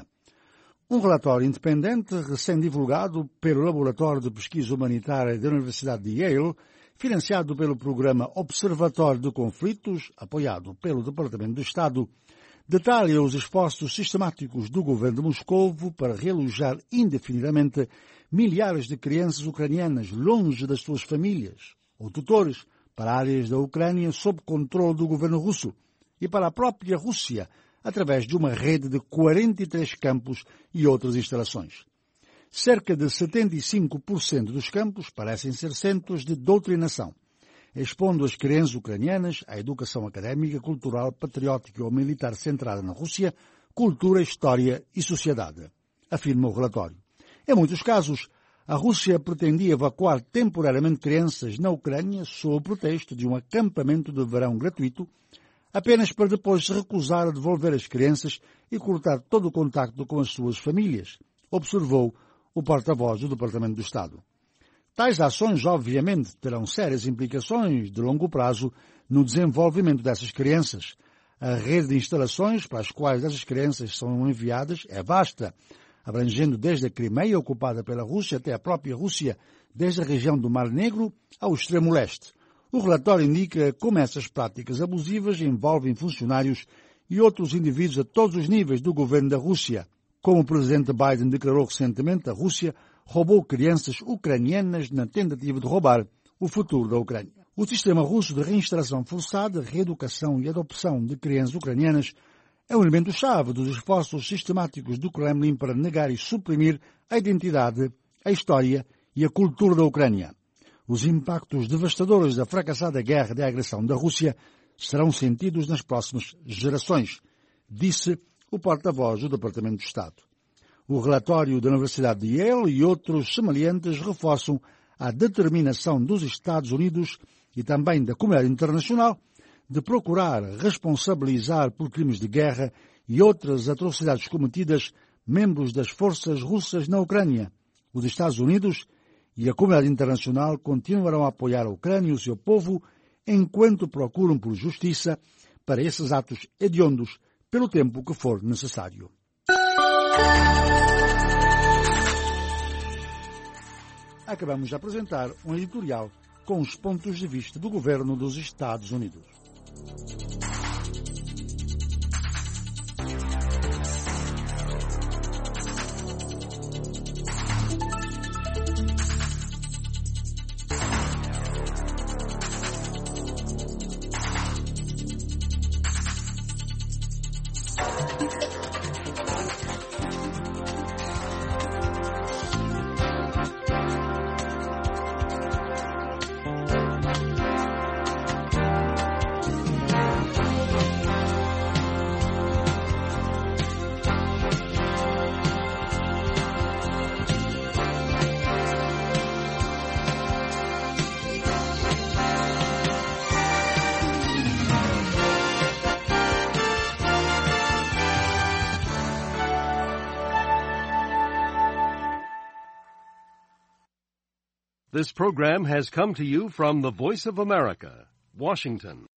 Um relatório independente, recém-divulgado pelo Laboratório de Pesquisa Humanitária da Universidade de Yale, financiado pelo programa Observatório de Conflitos, apoiado pelo Departamento de Estado, detalha os esforços sistemáticos do governo de Moscovo para realojar indefinidamente milhares de crianças ucranianas longe das suas famílias ou tutores para áreas da Ucrânia sob controle do governo russo e para a própria Rússia, através de uma rede de quarenta e três campos e outras instalações. Cerca de setenta e cinco por cento dos campos parecem ser centros de doutrinação, expondo as crianças ucranianas à educação académica, cultural, patriótica ou militar centrada na Rússia, cultura, história e sociedade, afirma o relatório. Em muitos casos, a Rússia pretendia evacuar temporariamente crianças na Ucrânia sob o pretexto de um acampamento de verão gratuito, apenas para depois se recusar a devolver as crianças e cortar todo o contacto com as suas famílias, observou o porta-voz do Departamento do Estado. Tais ações, obviamente, terão sérias implicações de longo prazo no desenvolvimento dessas crianças. A rede de instalações para as quais essas crianças são enviadas é vasta, abrangendo desde a Crimeia, ocupada pela Rússia, até a própria Rússia, desde a região do Mar Negro ao extremo leste. O relatório indica como essas práticas abusivas envolvem funcionários e outros indivíduos a todos os níveis do governo da Rússia. Como o presidente Biden declarou recentemente, a Rússia roubou crianças ucranianas na tentativa de roubar o futuro da Ucrânia. O sistema russo de reinstalação forçada, reeducação e adopção de crianças ucranianas é um elemento-chave dos esforços sistemáticos do Kremlin para negar e suprimir a identidade, a história e a cultura da Ucrânia. Os impactos devastadores da fracassada guerra de agressão da Rússia serão sentidos nas próximas gerações, disse o porta-voz do Departamento de Estado. O relatório da Universidade de Yale e outros semelhantes reforçam a determinação dos Estados Unidos e também da comunidade internacional de procurar responsabilizar por crimes de guerra e outras atrocidades cometidas membros das forças russas na Ucrânia. Os Estados Unidos e a comunidade internacional continuarão a apoiar a Ucrânia e o seu povo enquanto procuram por justiça para esses atos hediondos pelo tempo que for necessário. Acabamos de apresentar um editorial com os pontos de vista do governo dos Estados Unidos. This program has come to you from the Voice of America, Washington.